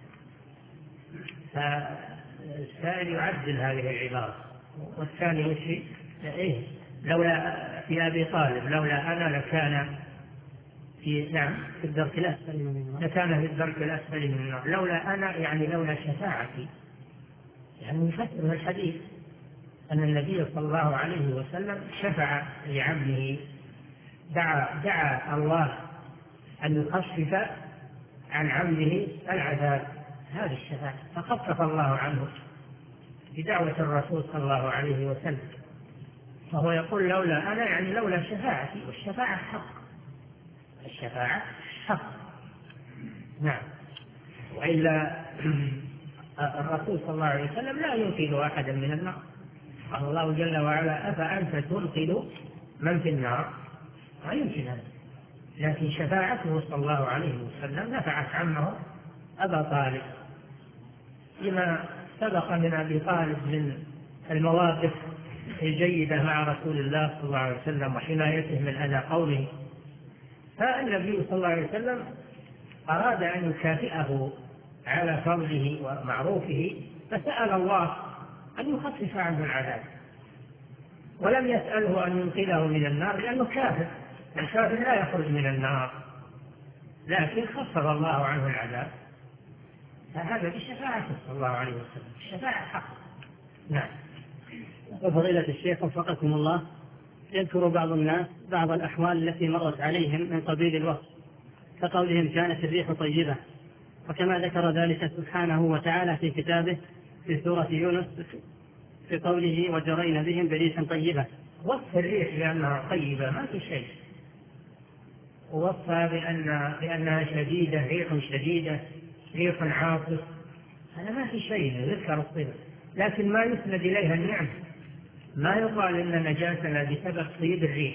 فالسائل يعدل هذه العبارة. والثاني وشي إيه لولا في أبي طالب لولا أنا لكان في نعم في الدرك الأسفل من النار، لكان في الدرك الأسفل من النار. لولا أنا يعني لولا شفاعتي، يعني يفسر الحديث أن النبي صلى الله عليه وسلم شفع لعبده، دعا دعا الله أن يخفف عن عبده العذاب، هذه الشفاعة، فخفف الله عنه بدعوة الرسول صلى الله عليه وسلم. فهو يقول لولا أنا، يعني لولا شفاعتي، والشفاعة حق، الشفاعة حق. نعم. وإلا الرسول صلى الله عليه وسلم لا ينقذ أحدا من النار. قال الله جل وعلا أفأنت تنقذ من في النار؟ لا يمكن هذا. لكن شفاعته صلى الله عليه وسلم نفعت عمه أبا طالب، لما سبق من أبي طالب من المواقف الجيدة مع رسول الله صلى الله عليه وسلم وحمايته من أذى قومه. فالنبي صلى الله عليه وسلم أراد أن يكافئه على فضله ومعروفه، فسأل الله أن يخفف عنه العذاب، ولم يسأله أن ينقذه من النار، لأنه كافر، الكافر لا يخرج من النار، لكن خفف الله عنه العذاب. فهذا بشفاعته صلى الله عليه وسلم، الشفاعة حق. نعم. وفضيلة الشيخ وفقكم الله، يذكر بعض الناس بعض الأحوال التي مرت عليهم من قبيل الوصف، كقولهم كانت الريح طيبة، وكما ذكر ذلك سبحانه وتعالى في كتابه في سورة يونس في قوله وجرينا بهم بريح طيبة. وصف الريح بأنها طيبة ما في شيء، ووصفها بأن بأنها شديدة، ريح شديدة، ريح عاصف، هذا ما في شيء يذكر الصفة. لكن ما يسند إليها النعم، ما يقال إن نجاتنا بسبب طيب الريح،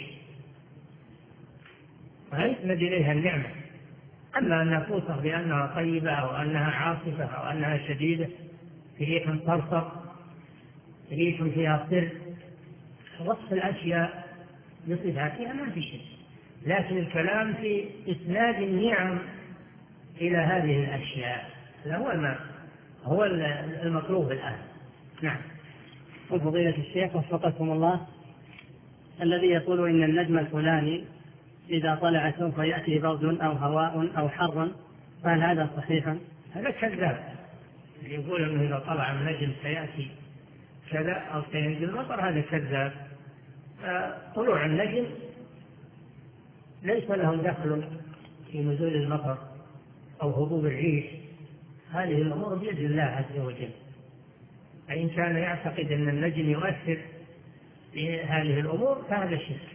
ما يسند إليها النعمة. أما أن توصف بأنها طيبة أو أنها عاصفة أو أنها شديدة، ريح صرصر، ريح فيها سر، وصف الأشياء بصفاتها ما في شيء. لكن الكلام في إسناد النعم إلى هذه الأشياء، هذا هو ما هو المطلوب الآن. نعم. وفضيلة الشيخ وفقكم الله، الذي يقول إن النجم الفلاني إذا طلع سوف يأتي برد أو هواء أو حر، فهل هذا صحيحا؟ هذا كذاب. يقول أنه إذا طلع النجم سيأتي كذا أو سينزل مطر، هذا كذاب. طلوع النجم ليس له دخل في نزول المطر أو هبوب الريح، هذه الأمور بيد الله عز وجل. فإن كان يعتقد أن النجم يؤثر في هذه الأمور فهذا شرك.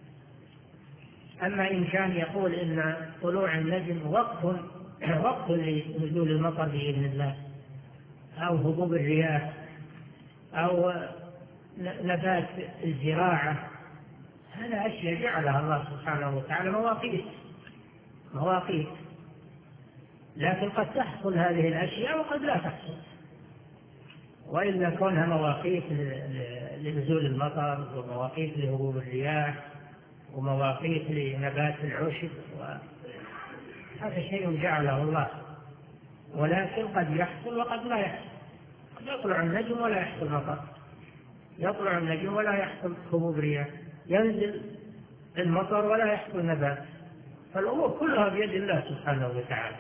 أما إن كان يقول إن طلوع النجم وقت وقت لنزول المطر بإذن الله، أو هبوب الرياح، أو نبات الزراعة، هذا أشياء جعلها الله سبحانه وتعالى مواقيت مواقيت لكن قد تحصل هذه الأشياء وقد لا تحصل. وإلا كونها مواقيت لنزول المطر، ومواقيت لهبوب الرياح، ومواقيت لنبات العشب، هذا شيء جعله الله، ولكن قد يحصل وقد لا يحصل. قد يطلع النجم ولا يحصل مطر، يطلع النجم ولا يحصل هبوب رياح، ينزل المطر ولا يحصل نبات. فالأمور كلها بيد الله سبحانه وتعالى.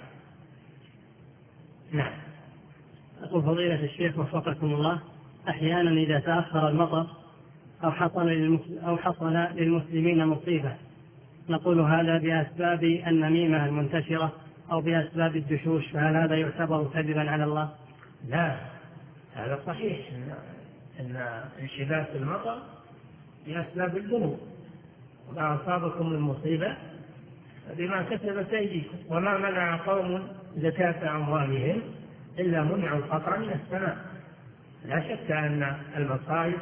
نعم. أقول فضيلة الشيخ وفقكم الله، أحيانا إذا تأخر المطر أو حصل أو حصل للمسلمين مصيبة، نقول هذا بأسباب النميمة المنتشرة أو بأسباب الدشوش، فهل هذا يعتبر كذبا على الله؟ لا، هذا صحيح أن انشباك المطر بأسباب الذنوب، وما أصابكم من مصيبة بما كسبت أيديكم، وما منع قوم زكاة أموالهم إلا منعوا القطر من السماء. لا شك أن المصائب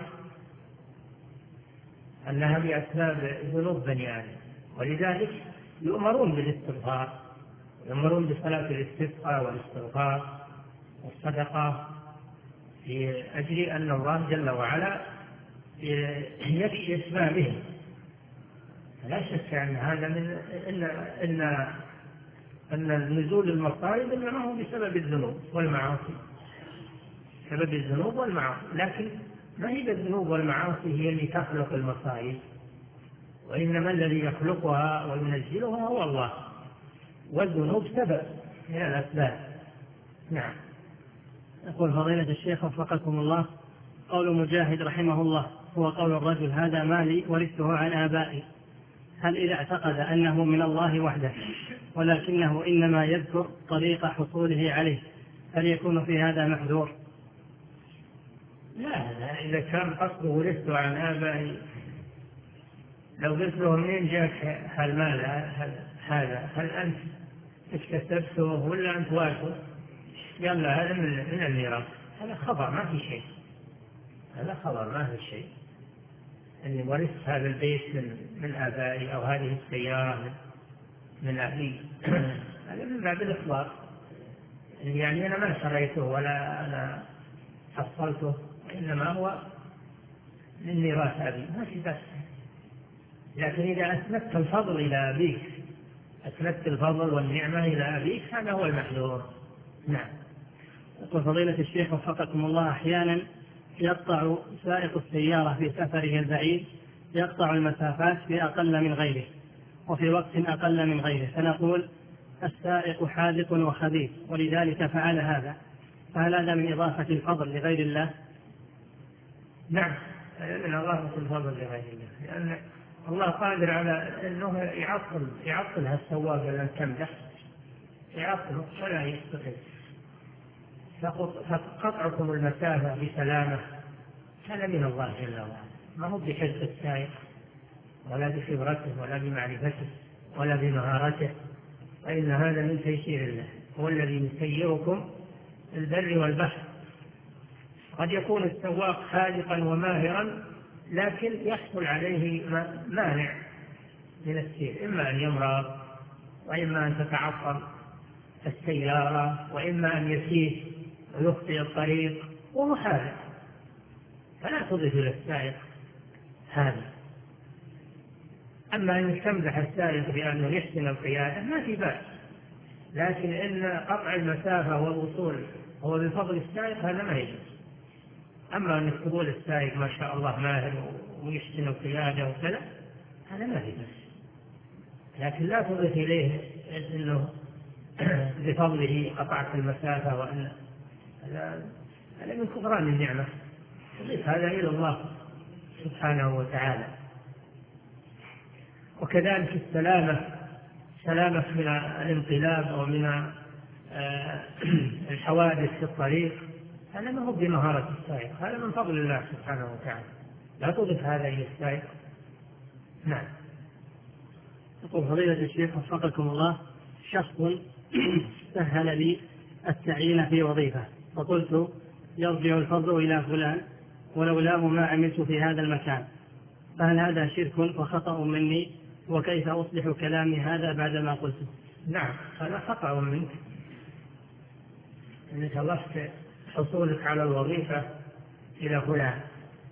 أنها بأسباب ذنوب بني آدم، ولذلك يؤمرون بالاستغفار، يؤمرون بصلاة الاستسقاء والاستغفار والصدقة، في أجل أن الله جل وعلا يكشف أسبابهم. لا شك أن هذا من إن إن أن نزول المصائب إنما هو بسبب الذنوب والمعاصي، سبب الذنوب والمعاصي، لكن ما هي الذنوب والمعاصي هي اللي تخلق المصائب، وإنما الذي يخلقها وينزلها هو الله، والذنوب سبب من الأسباب. نعم. يقول فضيلة الشيخ وفقكم الله، قول مجاهد رحمه الله هو قول الرجل هذا مالي ورثته عن آبائي، هل إذا اعتقد أنه من الله وحده ولكنه إنما يذكر طريق حصوله عليه هل يكون في هذا محذور؟ لا, لا إذا كان قصده ورثته عن آبائي، لو قلت له منين جاك هالمال هذا، هل أنت اكتسبته ولا أنت وارثه؟ قال لا هذا من الميراث، هذا خبر ما في شيء، هذا خبر ما في شيء، أني ورثت هذا البيت من, من آبائي أو هذه السيارة من, من أهلي. هذا من باب الإخبار، يعني أنا ما شريته ولا أنا حصلته، إنما هو من ميراث أبي، ما في بس. لكن إذا أسندت الفضل إلى أبيك، أسندت الفضل والنعمة إلى أبيك، هذا هو المحذور. نعم. يقول فضيلة الشيخ وفقكم الله، أحيانا يقطع سائق السيارة في سفره البعيد يقطع المسافات في أقل من غيره وفي وقت أقل من غيره، فنقول السائق حاذق وخبيث ولذلك فعل هذا، فهل هذا من إضافة الفضل لغير الله؟ نعم، من إضافة الفضل لغير الله، لأن الله قادر على أنه يعطل يعطل هالسواق الذي تمدح، يعطل ولا يستطيع. فقطعكم المسافة بسلامة هذا من الله جل وعلا، ما هو بحفظ السائق ولا بخبرته ولا بمعرفته ولا بمهارته، فإن هذا من تيسير الله، هو الذي يسيركم البر والبحر. قد يكون السواق خالقا وماهرا لكن يحصل عليه مانع من السير، إما أن يمرض وإما أن تتعطل السيارة وإما أن يسيء ويخطئ الطريق وهو حادث، فلا تضيف إلى السائق هذا. أما أن تمدح السائق بأنه يحسن القيادة ما في بأس، لكن إن قطع المسافة والوصول هو بفضل السائق هذا ما يجوز. أما أن تقول السائق ما شاء الله ماهر ويحسن القيادة وكذا هذا ما في بأس، لكن لا تضيف إليه أنه بفضله قطعت المسافة، وأن هذا من كفران النعمة، تضيف هذا إلى الله سبحانه وتعالى. وكذلك السلامة، سلامة من الانقلاب أو من الحوادث في الطريق، هذا ما هو بمهارة السائق، هذا من فضل الله سبحانه وتعالى، لا تضيف هذا إلى السائق. نعم. يقول فضيلة الشيخ وفقكم الله، شخص سهل لي التعيين في وظيفة فقلت يرجع الفضل إلى فلان ولولاه ما عملت في هذا المكان، فهل هذا شرك وخطأ مني؟ وكيف أصلح كلامي هذا بعدما قلته؟ نعم، هذا خطأ منك، أنك أضفت حصولك على الوظيفة إلى فلان،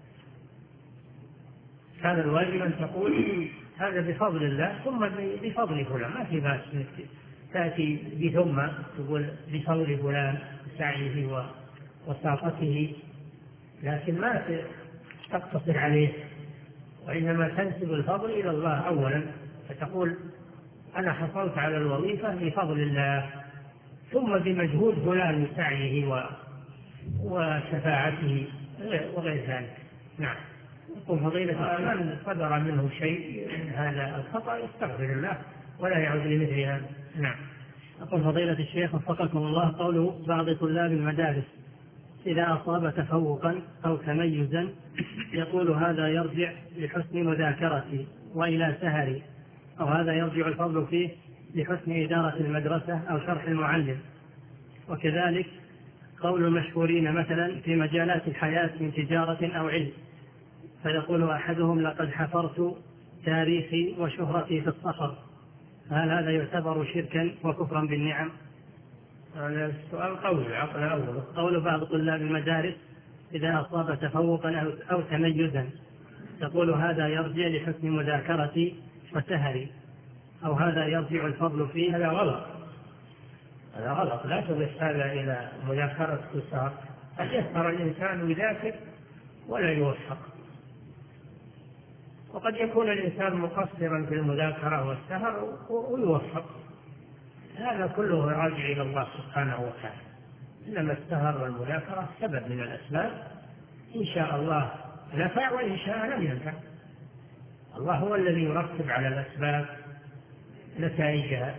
كان الواجب أن تقول هذا بفضل الله ثم بفضل فلان، ما في بأس تأتي بثم تقول بفضل فلان سعيه وساقته، لكن ما تقتصر عليه، وإنما تنسب الفضل إلى الله أولا، فتقول أنا حصلت على الوظيفة بفضل الله ثم بمجهود فلان وسعيه وشفاعته وغير ذلك. نعم. وفضيلة من قدر منه شيء من هذا الخطأ يستغفر الله ولا يعود لمثل هذا. نعم. أقول فضيلة الشيخ وفقكم الله، قوله بعض طلاب المدارس إذا أصاب تفوقا أو تميزا يقول هذا يرجع لحسن مذاكرتي وإلى سهري، أو هذا يرجع الفضل فيه لحسن إدارة المدرسة أو شرح المعلم. وكذلك قول المشهورين مثلا في مجالات الحياة من تجارة أو علم، فيقول أحدهم لقد حفرت تاريخي وشهرتي في الصخر، هل هذا يعتبر شركا وكفرا بالنعم؟ هذا السؤال قول عقل أول. قول بعض طلاب المدارس إذا أصاب تفوقا أو تميزا يقول هذا يرجع لحسن مذاكرتي وسهري، أو هذا يرجع الفضل فيه. هذا غلط، هذا غلط، لا تضيف هذا إلى مذاكرة السهر. قد يسهر الإنسان ويذاكر ولا يوفق، وقد يكون الإنسان مقصرا في المذاكرة والسهر ويوفق، هذا كله راجع إلى الله سبحانه وتعالى. إنما السهر والمذاكرة سبب من الأسباب، إن شاء الله نفع وإن شاء لم ينفع. الله هو الذي يرتب على الأسباب نتائجها،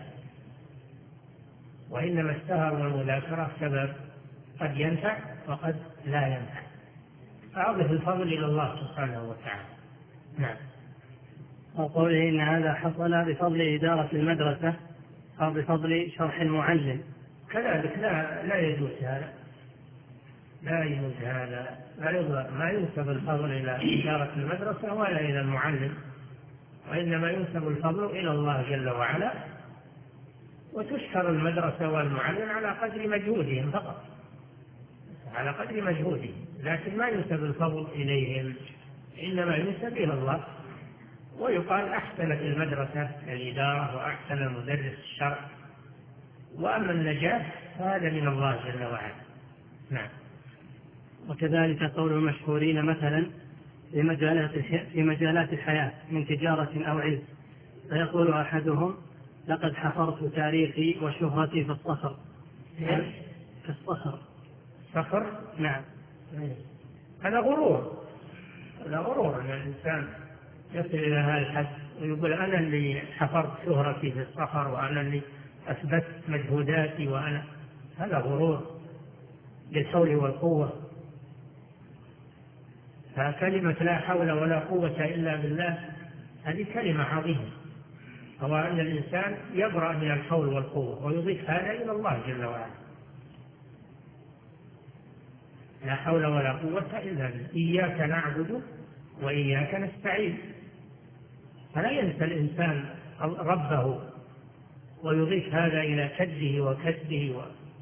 وإنما السهر والمذاكرة سبب قد ينفع وقد لا ينفع، فأضف الفضل إلى الله سبحانه وتعالى. نعم. وقوله إن هذا حصل بفضل إدارة المدرسة أو بفضل شرح المعلم، كذلك لا لا يجوز هذا، لا يجوز هذا، لا ما ينسب الفضل إلى إدارة المدرسة ولا إلى المعلم، وإنما ينسب الفضل إلى الله جل وعلا، وتشكر المدرسة والمعلم على قدر مجهودهم فقط، على قدر مجهودهم، لكن ما ينسب الفضل إليهم، إنما ينسب إلى الله، ويقال أحسنت المدرسة الإدارة وأحسن المدرس الشرع، وأما النجاح فهذا من الله جل وعلا. نعم. وكذلك قول المشهورين مثلا في مجالات في مجالات الحياة من تجارة أو علم، فيقول أحدهم لقد حفرت تاريخي وشهرتي في الصخر. في الصخر. صخر؟ نعم. هذا غرور، هذا غرور أن الإنسان يصل إلى هذا الحد ويقول أنا اللي حفرت شهرتي في الصخر وأنا اللي أثبت مجهوداتي، وأنا هذا غرور بالحول والقوة. فكلمة لا حول ولا قوة إلا بالله هذه كلمة عظيمة، هو أن الإنسان يبرأ من الحول والقوة ويضيف هذا إلى الله جل وعلا. لا حول ولا قوة إلا بالله، إياك نعبد وإياك نستعين. فلا ينسى الإنسان ربه ويضيف هذا إلى كده وكسبه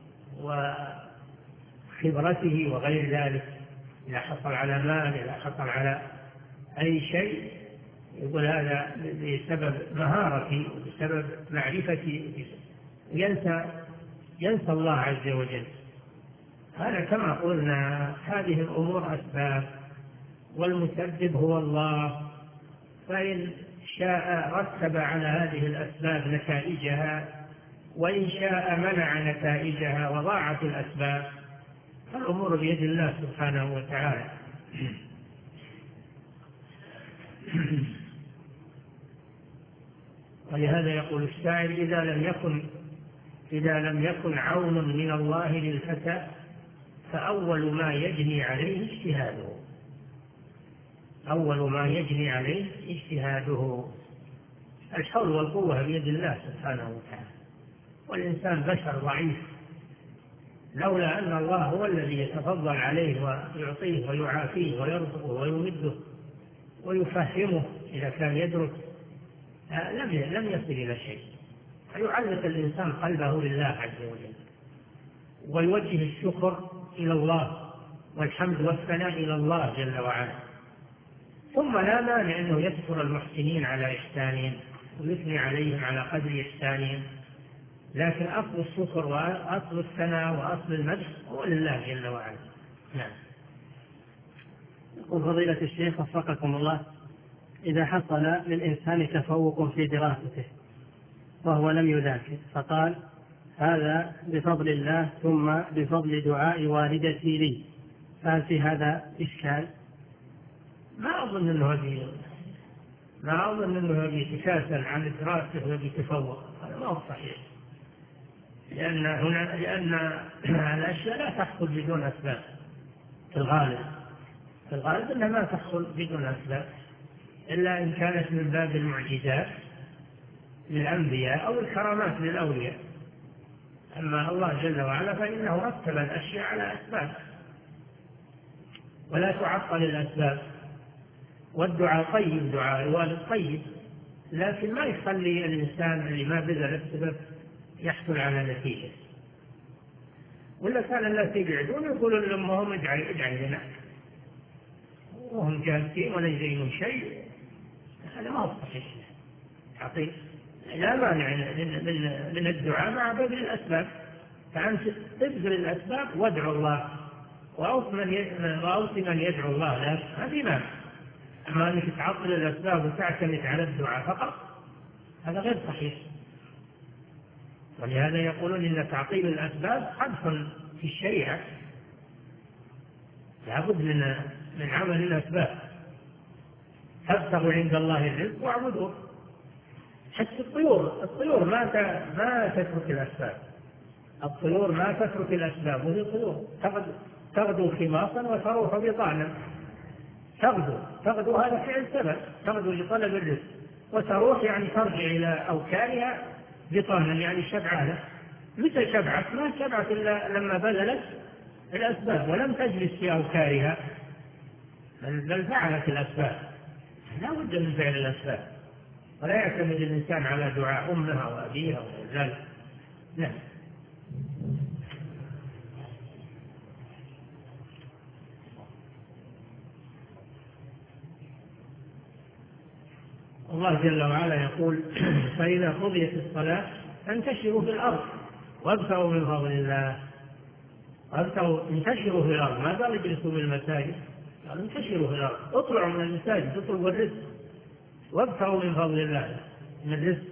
وخبرته وغير ذلك. إذا حصل على مال، إذا حصل على أي شيء، يقول هذا بسبب مهارتي وبسبب معرفتي، ينسى ينسى الله عز وجل. هذا كما قلنا هذه الأمور أسباب، والمسبب هو الله، فإن شاء رتب على هذه الأسباب نتائجها، وإن شاء منع نتائجها وضاعت الأسباب، فالأمور بيد الله سبحانه وتعالى. ولهذا يقول الشاعر إذا لم يكن إذا لم يكن عون من الله للفتى فأول ما يجني عليه اجتهاده. أول ما يجني عليه اجتهاده. الحول والقوة بيد الله سبحانه وتعالى، والإنسان بشر ضعيف، لولا أن الله هو الذي يتفضل عليه ويعطيه ويعافيه ويرزقه ويمده ويفهمه إذا كان يدرك، لم لم يصل إلى شيء. فيعلق الإنسان قلبه لله عز وجل، ويوجه الشكر إلى الله والحمد والثناء إلى الله جل وعلا. ثم لا مانع أنه يذكر المحسنين على إحسانهم ويثني عليهم على قدر إحسانهم، لكن أصل الشكر وأصل الثناء وأصل المدح هو لله جل وعلا. نعم. يقول فضيلة الشيخ وفقكم الله، إذا حصل للإنسان تفوق في دراسته وهو لم يذاكر، فقال هذا بفضل الله ثم بفضل دعاء والدتي لي، فهل في هذا إشكال؟ ما أظن أنه هذه ما أظن أنه هذه تكاسل عن الدراسة وهذه تفوق، هذا ما هو صحيح، لأن هنا لأن الأشياء لا تحصل بدون أسباب في الغالب، في الغالب أنها ما تحصل بدون أسباب، إلا إن كانت من باب المعجزات للأنبياء أو الكرامات للأولياء. أما الله جل وعلا فإنه رتب الأشياء على أسباب ولا تعطل الأسباب. والدعاء طيب، دعاء الوالد طيب، لكن ما يخلي الإنسان اللي ما بذل السبب يحصل على نتيجة. ولا كان الناس يقعدون يقولون لأمهم ادعي ادعي لنا وهم جالسين ولا يزينون شيء، هذا ما هو صحيح. حقيقة لا مانع من الدعاء مع بذل الأسباب، فأنت تبذل الأسباب وادعو الله، وأوصي من يدعو الله لا ما في مانع. أما أنك تعطل الأسباب وتعتمد على الدعاء فقط هذا غير صحيح. ولهذا يقولون إن تعطيل الأسباب قدح في الشريعة، لابد من من عمل الأسباب. فابتغوا عند الله الرزق واعبدوه. حتى الطيور الطيور ما ما تترك الأسباب، الطيور ما تترك الأسباب، وهي طيور تغدو خماصا وتروح بطانا. تغدو تغدو هذا فعل سبب، تغدو لطلب الرزق، وتروح يعني ترجع إلى أوكارها بطانا يعني شبعانة. متى شبعت؟ ما شبعت إلا لما بذلت الأسباب ولم تجلس في أوكارها، بل فعلت الأسباب. لا بد من فعل الأسباب، ولا يعتمد الإنسان على دعاء أمها وأبيها وذلك. نعم. الله جل وعلا يقول: فإذا قضيت الصلاة فانتشروا في الأرض وابتغوا من فضل الله. وابتغوا انتشروا في الأرض، ما قال اجلسوا بالمساجد، قال انتشروا في الأرض، اطلعوا من المساجد اطلبوا الرزق وابتغوا من فضل الله من الرزق.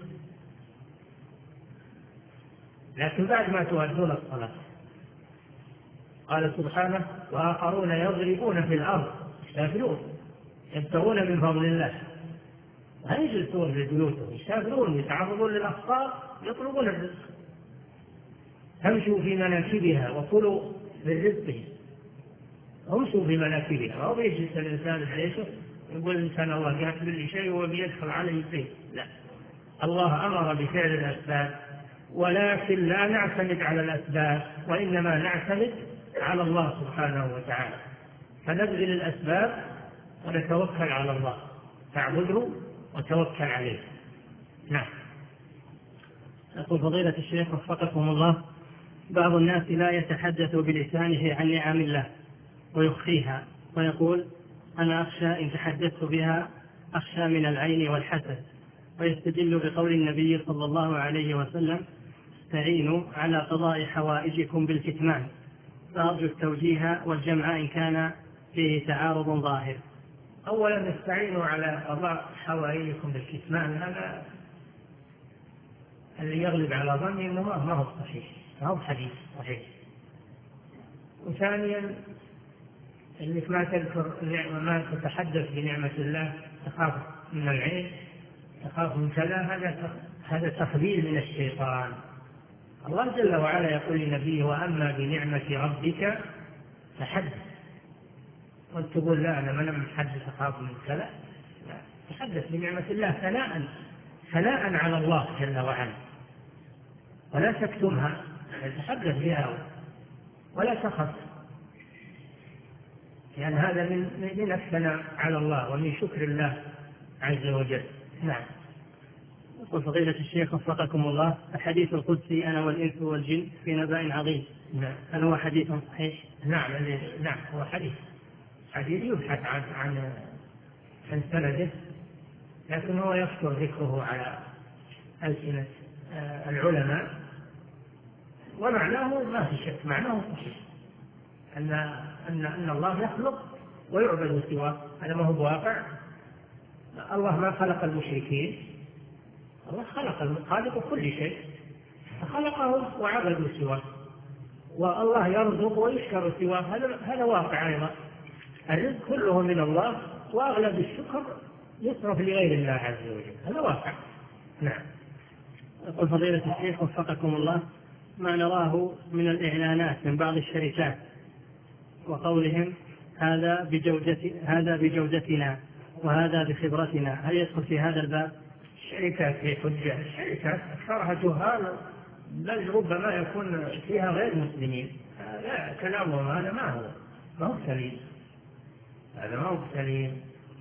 لكن بعد ما تؤدون الصلاة قال سبحانه: وآخرون يضربون في الأرض يسافرون يبتغون من فضل الله. لا يجلسون في بيوتهم، يسافرون يتعرضون للأخطار يطلبون الرزق. امشوا في مناكبها وكلوا من رزقه. امشوا في مناكبها، ما هو بيجلس الإنسان بعيشه يقول الإنسان الله كاتب لي شيء وبيدخل عليه البيت. لا، الله أمر بفعل الأسباب، ولكن لا نعتمد على الأسباب، وإنما نعتمد على الله سبحانه وتعالى، فنبذل الأسباب ونتوكل على الله، فاعبده وتوكل عليه. نعم. يقول فضيلة الشيخ وفقكم الله: بعض الناس لا يتحدث بلسانه عن نعم الله ويخفيها، ويقول: أنا أخشى إن تحدثت بها أخشى من العين والحسد، ويستدل بقول النبي صلى الله عليه وسلم: استعينوا على قضاء حوائجكم بالكتمان. فأرجو التوجيه والجمع إن كان فيه تعارض ظاهر. أولا استعينوا على قضاء حوائجكم بالكتمان، هذا اللي يغلب على ظني أنه ما هو صحيح، ما هو حديث صحيح. وثانيا انك ما تذكر ما تتحدث بنعمة الله، تخاف من العين، تخاف من كذا، هذا هذا تخذيل من الشيطان. الله جل وعلا يقول لنبيه: وأما بنعمة ربك فحدث. وانت تقول: لا أنا ما لم أتحدث أخاف من كذا. لا، تحدث بنعمة الله ثناء ثناء على الله جل وعلا، ولا تكتمها، تحدث بها ولا تخف، لأن يعني هذا من من الثناء على الله ومن شكر الله عز وجل. نعم. يقول فضيلة الشيخ وفقكم الله: الحديث القدسي أنا والإنس والجن في نبأ عظيم، نعم. هل هو حديث صحيح؟ نعم نعم هو حديث حديث يبحث عن عن عن سنده، لكن هو يكثر ذكره على ألسنة العلماء، ومعناه ما في شك، معناه صحيح، أن أن أن الله يخلق ويعبد سواه. هذا ما هو بواقع. الله ما خلق المشركين، الله خلق خالق كل شيء فخلقهم وعبدوا سواه، والله يرزق ويشكر سواه، هذا هذا واقع أيضا. الرزق كله من الله، وأغلب الشكر يصرف لغير الله عز وجل، هذا واقع. نعم. يقول فضيلة الشيخ وفقكم الله: ما نراه من الإعلانات من بعض الشركات وقولهم هذا بجودة هذا بجودتنا وهذا بخبرتنا، هل يدخل في هذا الباب؟ الشركات في حجة، الشركات أكثرها جهال، بل ربما يكون فيها غير مسلمين. لا، كلامهم هذا ما هو ما هو سليم، هذا ما هو سليم.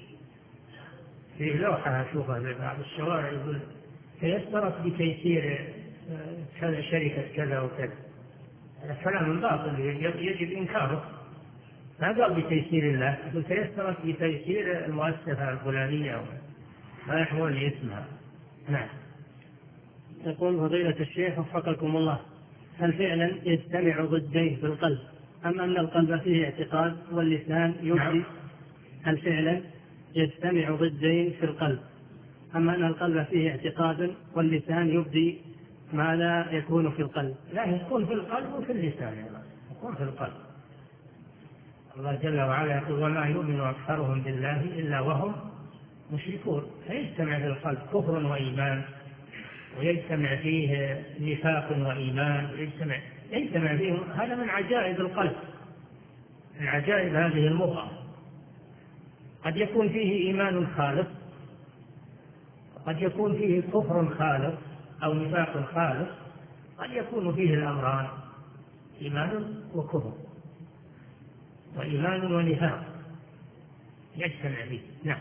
في لوحة أشوفها في بعض الشوارع يقول: تيسرت بتيسير كذا شركة كذا وكذا. هذا كلام باطل يجب إنكاره. ما قال بتيسير الله، يقول تيسرت بتيسير المؤسسة الفلانية، ما يحمل اسمها. نعم. يقول فضيلة الشيخ وفقكم الله: هل فعلا يجتمع ضدين في القلب، أم أن القلب فيه اعتقاد واللسان يبدي؟ نعم. هل فعلا يجتمع ضدين في القلب، أم أن القلب فيه اعتقاد واللسان يبدي ما لا يكون في القلب؟ لا، يكون في القلب وفي اللسان، يكون في القلب. الله جل وعلا يقول: وما يؤمن أكثرهم بالله إلا وهم مشركون، فيجتمع في القلب كفر وإيمان، ويجتمع فيه نفاق وإيمان، ويجتمع يجتمع فيه. هذا من عجائب القلب، من عجائب هذه المضغة. قد يكون فيه إيمان خالص، قد يكون فيه كفر خالص أو نفاق خالص، قد يكون فيه الأمران، إيمان وكفر، وإيمان ونفاق يجتمع فيه. نعم.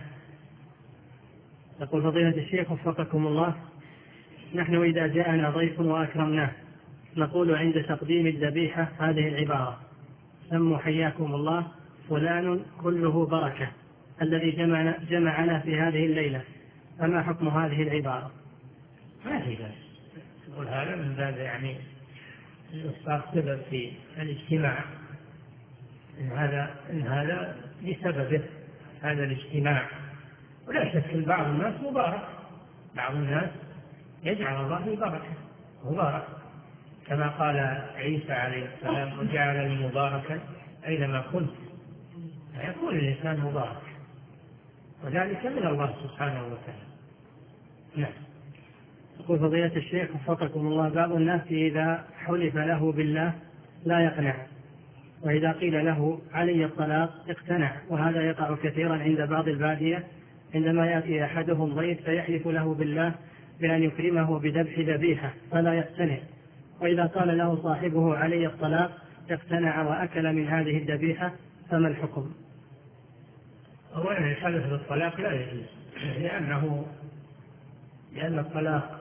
يقول فضيلة الشيخ وفقكم الله: نحن إذا جاءنا ضيف وأكرمناه نقول عند تقديم الذبيحة هذه العبارة: سموا حياكم الله فلان كله بركة الذي جمعنا, جمعنا في هذه الليلة، فما حكم هذه العبارة؟ ما في ذلك، يقول هذا من باب يعني صار سبب في الاجتماع، إن هذا إن هذا لسببه هذا الاجتماع. ولا شك ان بعض الناس مبارك، بعض الناس يجعل الله بركة مبارك، كما قال عيسى عليه السلام: وجعلني مباركا أينما كنت. فيكون الإنسان مبارك، وذلك من الله سبحانه وتعالى. نعم. يقول فضيلة الشيخ وفقكم الله: بعض الناس إذا حلف له بالله لا يقنع، وإذا قيل له علي الطلاق اقتنع، وهذا يقع كثيرا عند بعض البادية عندما يأتي أحدهم ضيف فيحلف له بالله بأن يكرمه بذبح ذبيحة فلا يقتنع، وإذا قال له صاحبه علي الطلاق اقتنع وأكل من هذه الذبيحة، فما الحكم؟ أولا الحلف بالطلاق لا يجوز، لأنه لأن الطلاق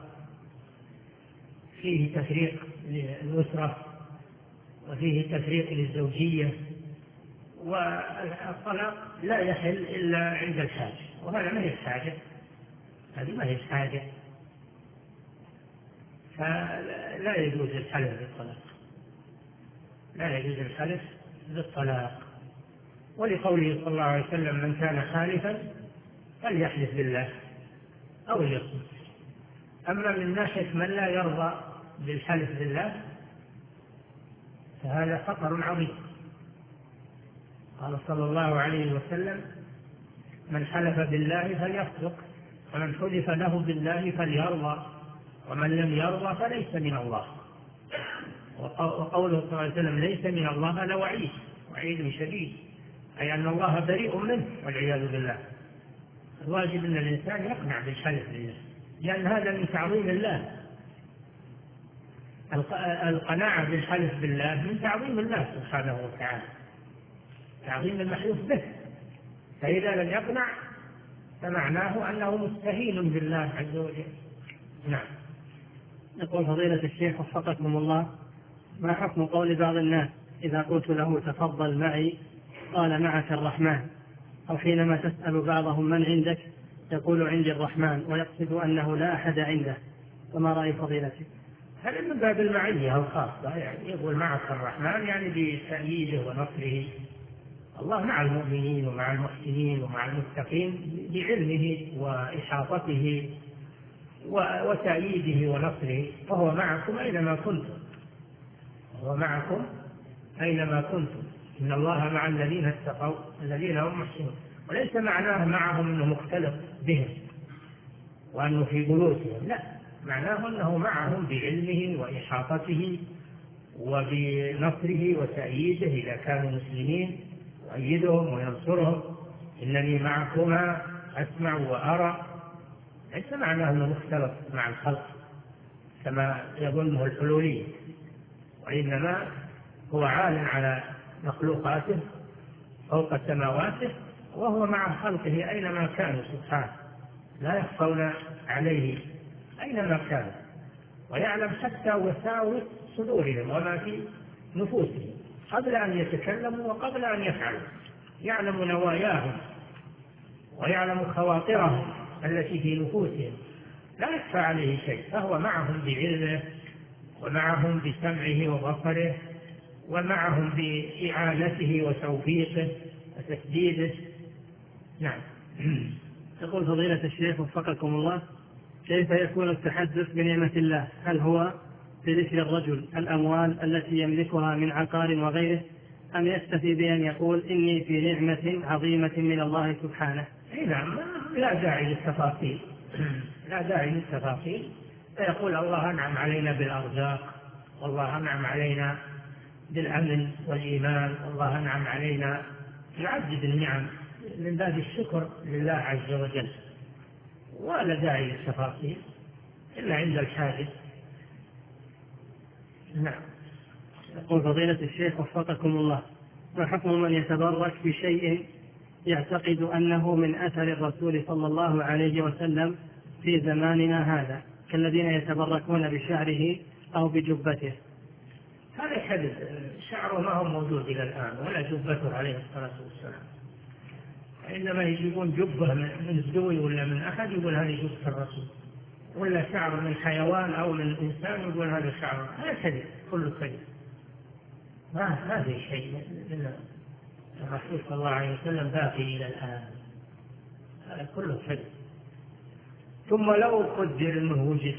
فيه تفريق للأسرة وفيه تفريق للزوجية، والطلاق لا يحل إلا عند الحاجة، وهذا ما هي الحاجة، هذه ما هي الحاجة، فلا يجوز الحلف بالطلاق، لا يجوز الحلف بالطلاق. ولقوله صلى الله عليه وسلم: من كان حالفا فليحلف بالله أو ليصمت. أما من ناحية من لا يرضى بالحلف بالله فهذا خطر عظيم. قال صلى الله عليه وسلم: من حلف بالله فليصدق، ومن حلف له بالله فليرضى، ومن لم يرضى فليس من الله. وقوله صلى الله عليه وسلم: ليس من الله هذا وعيد، وعيد شديد، أي أن الله بريء منه والعياذ بالله. الواجب أن الإنسان يقنع بالحلف بالله، لأن هذا من تعظيم الله. القناعة بالحلف بالله من تعظيم الله سبحانه وتعالى، تعظيم المحلوف به، فإذا لم يقنع فمعناه أنه مستهين بالله عز وجل. نعم. يقول فضيلة الشيخ وفقكم الله: ما حكم قول بعض الناس إذا قلت له تفضل معي قال معك الرحمن، أو حينما تسأل بعضهم من عندك يقول عندي الرحمن، ويقصد أنه لا أحد عنده، فما رأي فضيلتك؟ هذا من باب المعية الخاصة، يعني يقول معك الرحمن يعني بتأييده ونصره. الله مع المؤمنين ومع المحسنين ومع المتقين بعلمه وإحاطته وتأييده ونصره، فهو معكم أينما كنتم، وهو معكم أينما كنتم. إن الله مع الذين اتقوا الذين هم محسنون. وليس معناه معهم أنه مختلط بهم وأنه في بيوتهم، لا، معناه أنه معهم بعلمه وإحاطته وبنصره وتأييده إذا كانوا مسلمين، يؤيدهم وينصرهم. إنني معكما أسمع وأرى، ليس معناه أنه مختلط مع الخلق كما يظنه الحلولية، وإنما هو عال على مخلوقاته فوق سماواته، وهو مع خلقه أينما كانوا سبحانه، لا يخفون عليه أينما كانوا، ويعلم حتى وساوس صدورهم وما في نفوسهم قبل أن يتكلموا وقبل أن يفعلوا، يعلم نواياهم ويعلم خواطرهم التي في نفوسهم، لا يخفى عليه شيء، فهو معهم بعلمه ومعهم بسمعه وبصره ومعهم بإعانته وتوفيقه وتسديده. نعم. يقول فضيلة الشيخ وفقكم الله: كيف يكون التحدث بنعمة الله؟ هل هو بذكر الرجل الأموال التي يملكها من عقار وغيره، أم يكتفي بأن يقول إني في نعمة عظيمة من الله سبحانه؟ نعم، لا داعي للتفاصيل لا داعي للتفاصيل فيقول الله أنعم علينا بالأرزاق، والله أنعم علينا بالأمن والإيمان، والله أنعم علينا، يعدد النعم من باب الشكر لله عز وجل، ولا داعي للتفاصيل إلا عند الحاجة. نعم. يقول فضيلة الشيخ وفقكم الله: ما حكم من يتبرك بشيء يعتقد أنه من أثر الرسول صلى الله عليه وسلم في زماننا هذا، كالذين يتبركون بشعره أو بجبته؟ هذا كذب، شعره ما هو موجود إلى الآن ولا جبته عليه الصلاة والسلام، إنما يجيبون جبة من الزوي ولا من أحد يقول هذه جبة الرسول، ولا شعر من حيوان أو من إنسان يقول هذا شعر. هذا كذب، كله كذب، ما هذا شيء. الرسول صلى الله عليه وسلم باقي إلى الآن، هذا كله كذب. ثم لو قدر أنه وجد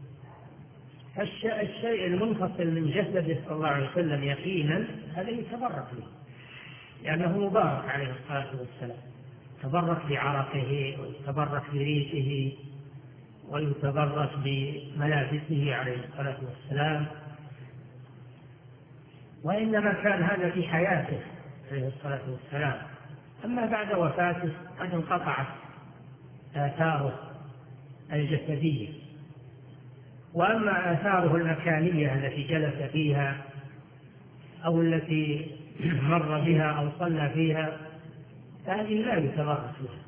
الشيء المنفصل من جسده صلى الله عليه وسلم يقينا، هذا يتبرك به لأنه مبارك عليه الصلاة والسلام، يتبرك بعرقه ويتبرك بريشه ويتبرك بملابسه عليه الصلاة والسلام، وإنما كان هذا في حياته عليه الصلاة والسلام. أما بعد وفاته قد انقطعت آثاره الجسدية، وأما آثاره المكانية التي جلس فيها أو التي مر بها أو صلى فيها فهذه لا يتبرك بها،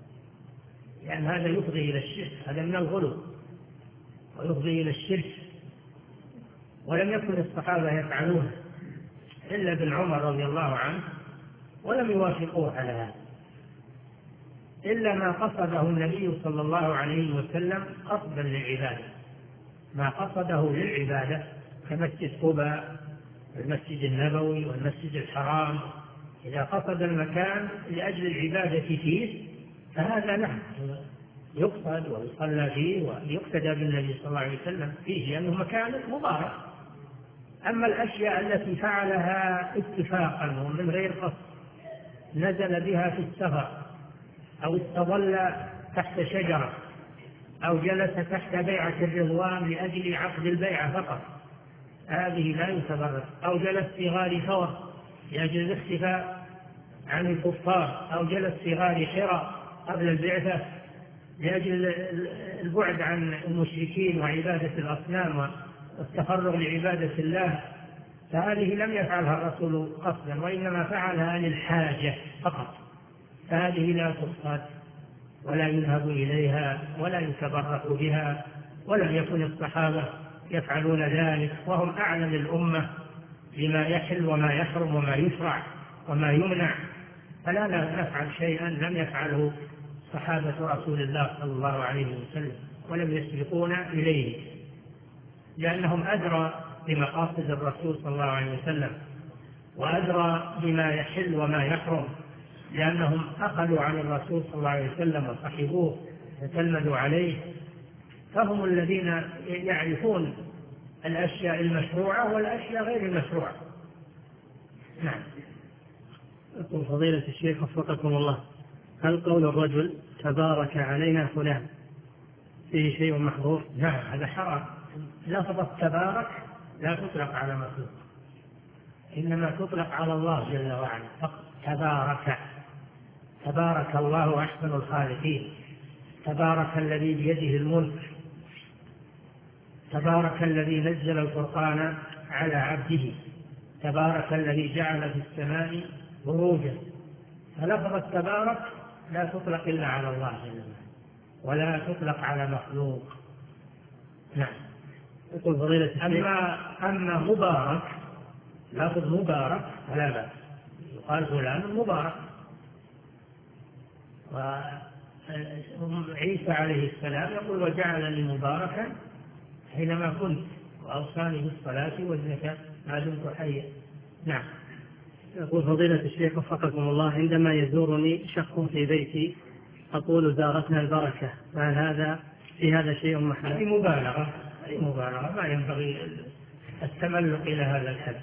لأن هذا يفضي إلى الشرك، هذا من الغلو ويفضي إلى الشرك، ولم يكن الصحابة يفعلونه إلا ابن عمر رضي الله عنه، ولم يوافقوه على هذا إلا ما قصده النبي صلى الله عليه وسلم قصدا للعبادة، ما قصده للعبادة كمسجد قباء والمسجد النبوي والمسجد الحرام، إذا قصد المكان لأجل العبادة فيه فهذا نعم يقصد ويصلى فيه ويقتدى بالنبي صلى الله عليه وسلم فيه لأنه مكان مبارك. أما الأشياء التي فعلها اتفاقا ومن غير قصد، نزل بها في السفر أو استظل تحت شجرة أو جلس تحت بيعة الرضوان لأجل عقد البيعة فقط، هذه لا يتبرك، أو جلس في غار ثور لأجل الاختفاء عن الكفار، أو جلس في غار حراء قبل البعثة لأجل البعد عن المشركين وعبادة الأصنام والتفرغ لعبادة الله، فهذه لم يفعلها الرسول قصدا وإنما فعلها للحاجة فقط، فهذه لا تقصد ولا يذهب إليها ولا يتبرك بها، ولم يكن الصحابة يفعلون ذلك، وهم أعلم الأمة بما يحل وما يحرم وما يشرع وما يمنع، فلا نفعل شيئا لم يفعله صحابة رسول الله صلى الله عليه وسلم ولم يسبقونا إليه، لأنهم أدرى بمقاصد الرسول صلى الله عليه وسلم وأدرى بما يحل وما يحرم، لأنهم أخذوا عن الرسول صلى الله عليه وسلم وصحبوه وتلمذوا عليه، فهم الذين يعرفون الأشياء المشروعة والأشياء غير المشروعة. نعم. يقول فضيلة الشيخ وفقكم الله: هل قول الرجل تبارك علينا فلان فيه شيء محظور؟ نعم، هذا حرام. لفظة تبارك لا تطلق على مخلوق، إنما تطلق على الله جل وعلا فقط. تبارك، تبارك الله أحسن الخالقين، تبارك الذي بيده الملك، تبارك الذي نزل الفرقان على عبده، تبارك الذي جعل في السماء بروجا. فلفظة تبارك لا تطلق إلا على الله جل وعلا ولا تطلق على مخلوق. نعم. يقول فضيلة الشيخ: أما أما مبارك، لفظ مبارك فلا بأس، يقال فلان مبارك. وعيسى عليه السلام يقول: وجعلني مباركا حينما كنت وأوصاني بالصلاة والزكاة ما دمت حيا. نعم. يقول فضيلة الشيخ وفقكم الله: عندما يزورني شخص في بيتي أقول زارتنا البركة، فهل هذا في هذا شيء محمود؟ هذه مبالغة، هذه مبالغة، ما ينبغي التملق إلى هذا الحد،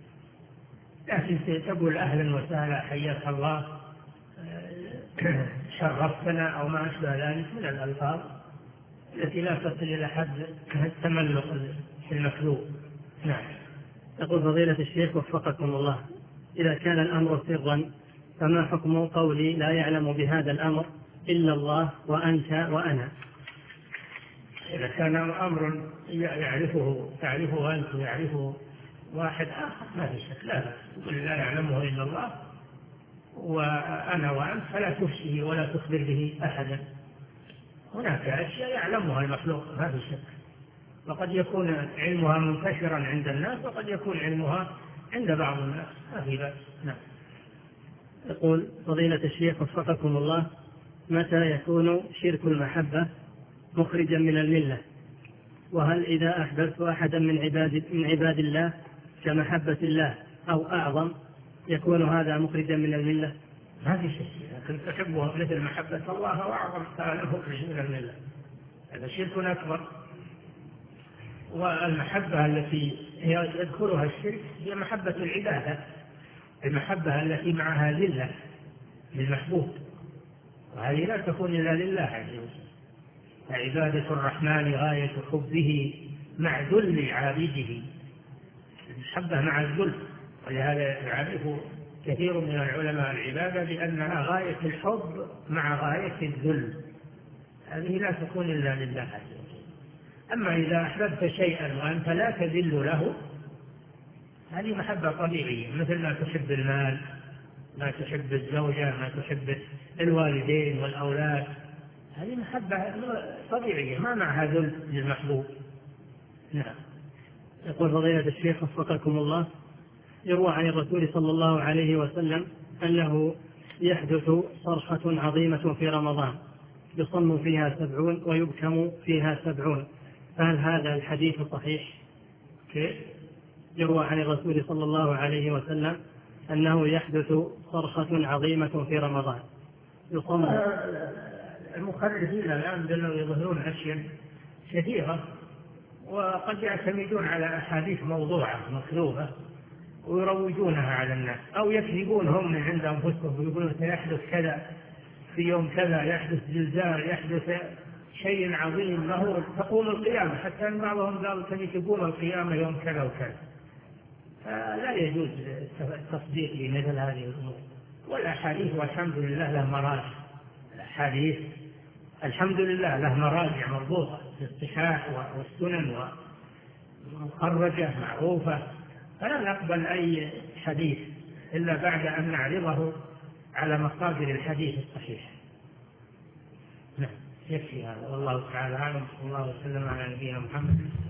لكن تقول أهلا وسهلا حياك الله شرفتنا أو ما أشبه ذلك من الألفاظ التي لا تصل إلى حد التملق في المخلوق. نعم. يقول فضيلة الشيخ وفقكم الله، إذا كان الأمر سرا فما حكم قولي لا يعلم بهذا الأمر إلا الله وأنت وأنا؟ إذا كان أمر يعرفه تعرفه أنت ويعرفه واحد آخر ما في شك، لا لا يعلمه إلا الله وأنا وأنت فلا تفشي ولا تخبر به أحدا. هناك أشياء يعلمها المخلوق ما في شك، وقد يكون علمها منتشرا عند الناس وقد يكون علمها عند بعض الناس، ما في بأس. نعم. يقول فضيلة الشيخ وفقكم الله، متى يكون شرك المحبة مخرجا من الملة؟ وهل إذا أحببت أحدا من عباد من عباد الله كمحبة الله أو أعظم يكون هذا مخرجا من الملة؟ ما في شيء، لكن تحبه مثل محبة الله وأعظم فهذا مخرج من الملة، هذا شرك أكبر. والمحبة التي يدخلها الشرك هي محبة العبادة، المحبة التي معها ذلة للمحبوب، وهذه لا تكون إلا لله عز وجل. عبادة الرحمن غاية حبه مع ذل عابده، المحبة مع الذل، ولهذا يعرف كثير من العلماء العبادة بأنها غاية الحب مع غاية الذل، هذه لا تكون إلا لله عز وجل. أما إذا أحببت شيئا وأنت لا تذل له هذه محبة طبيعية، مثل ما تحب المال، ما تحب الزوجة، ما تحب الوالدين والأولاد، هذه محبة طبيعية ما معها ذل للمحبوب. نعم. يقول فضيلة الشيخ وفقكم الله، يروى عن الرسول صلى الله عليه وسلم أنه يحدث صرخة عظيمة في رمضان يصم فيها سبعون ويبكم فيها سبعون، فهل هذا الحديث صحيح؟ كيف؟ يروى عن الرسول صلى الله عليه وسلم أنه يحدث صرخة عظيمة في رمضان يصم. المخرجين الآن بدأوا يظهرون أشياء كثيرة وقد يعتمدون على أحاديث موضوعة مكذوبة ويروجونها على الناس، أو يكذبون هم من عند أنفسهم ويقولون سيحدث كذا في يوم كذا، يحدث زلزال، يحدث شيء عظيم له تقوم القيامة، حتى أن بعضهم قالوا تقوم القيامة يوم كذا وكذا. فلا يجوز التصديق بمثل هذه الأمور. والأحاديث والحمد لله له مراجع، الأحاديث الحمد لله له مراجع مربوطة في الصحاح والسنن ومخرجة معروفة، فلا نقبل أي حديث إلا بعد أن نعرضه على مصادر الحديث الصحيح. نعم، يكفي هذا، والله تعالى أعلم. صلى الله وسلم على نبينا محمد.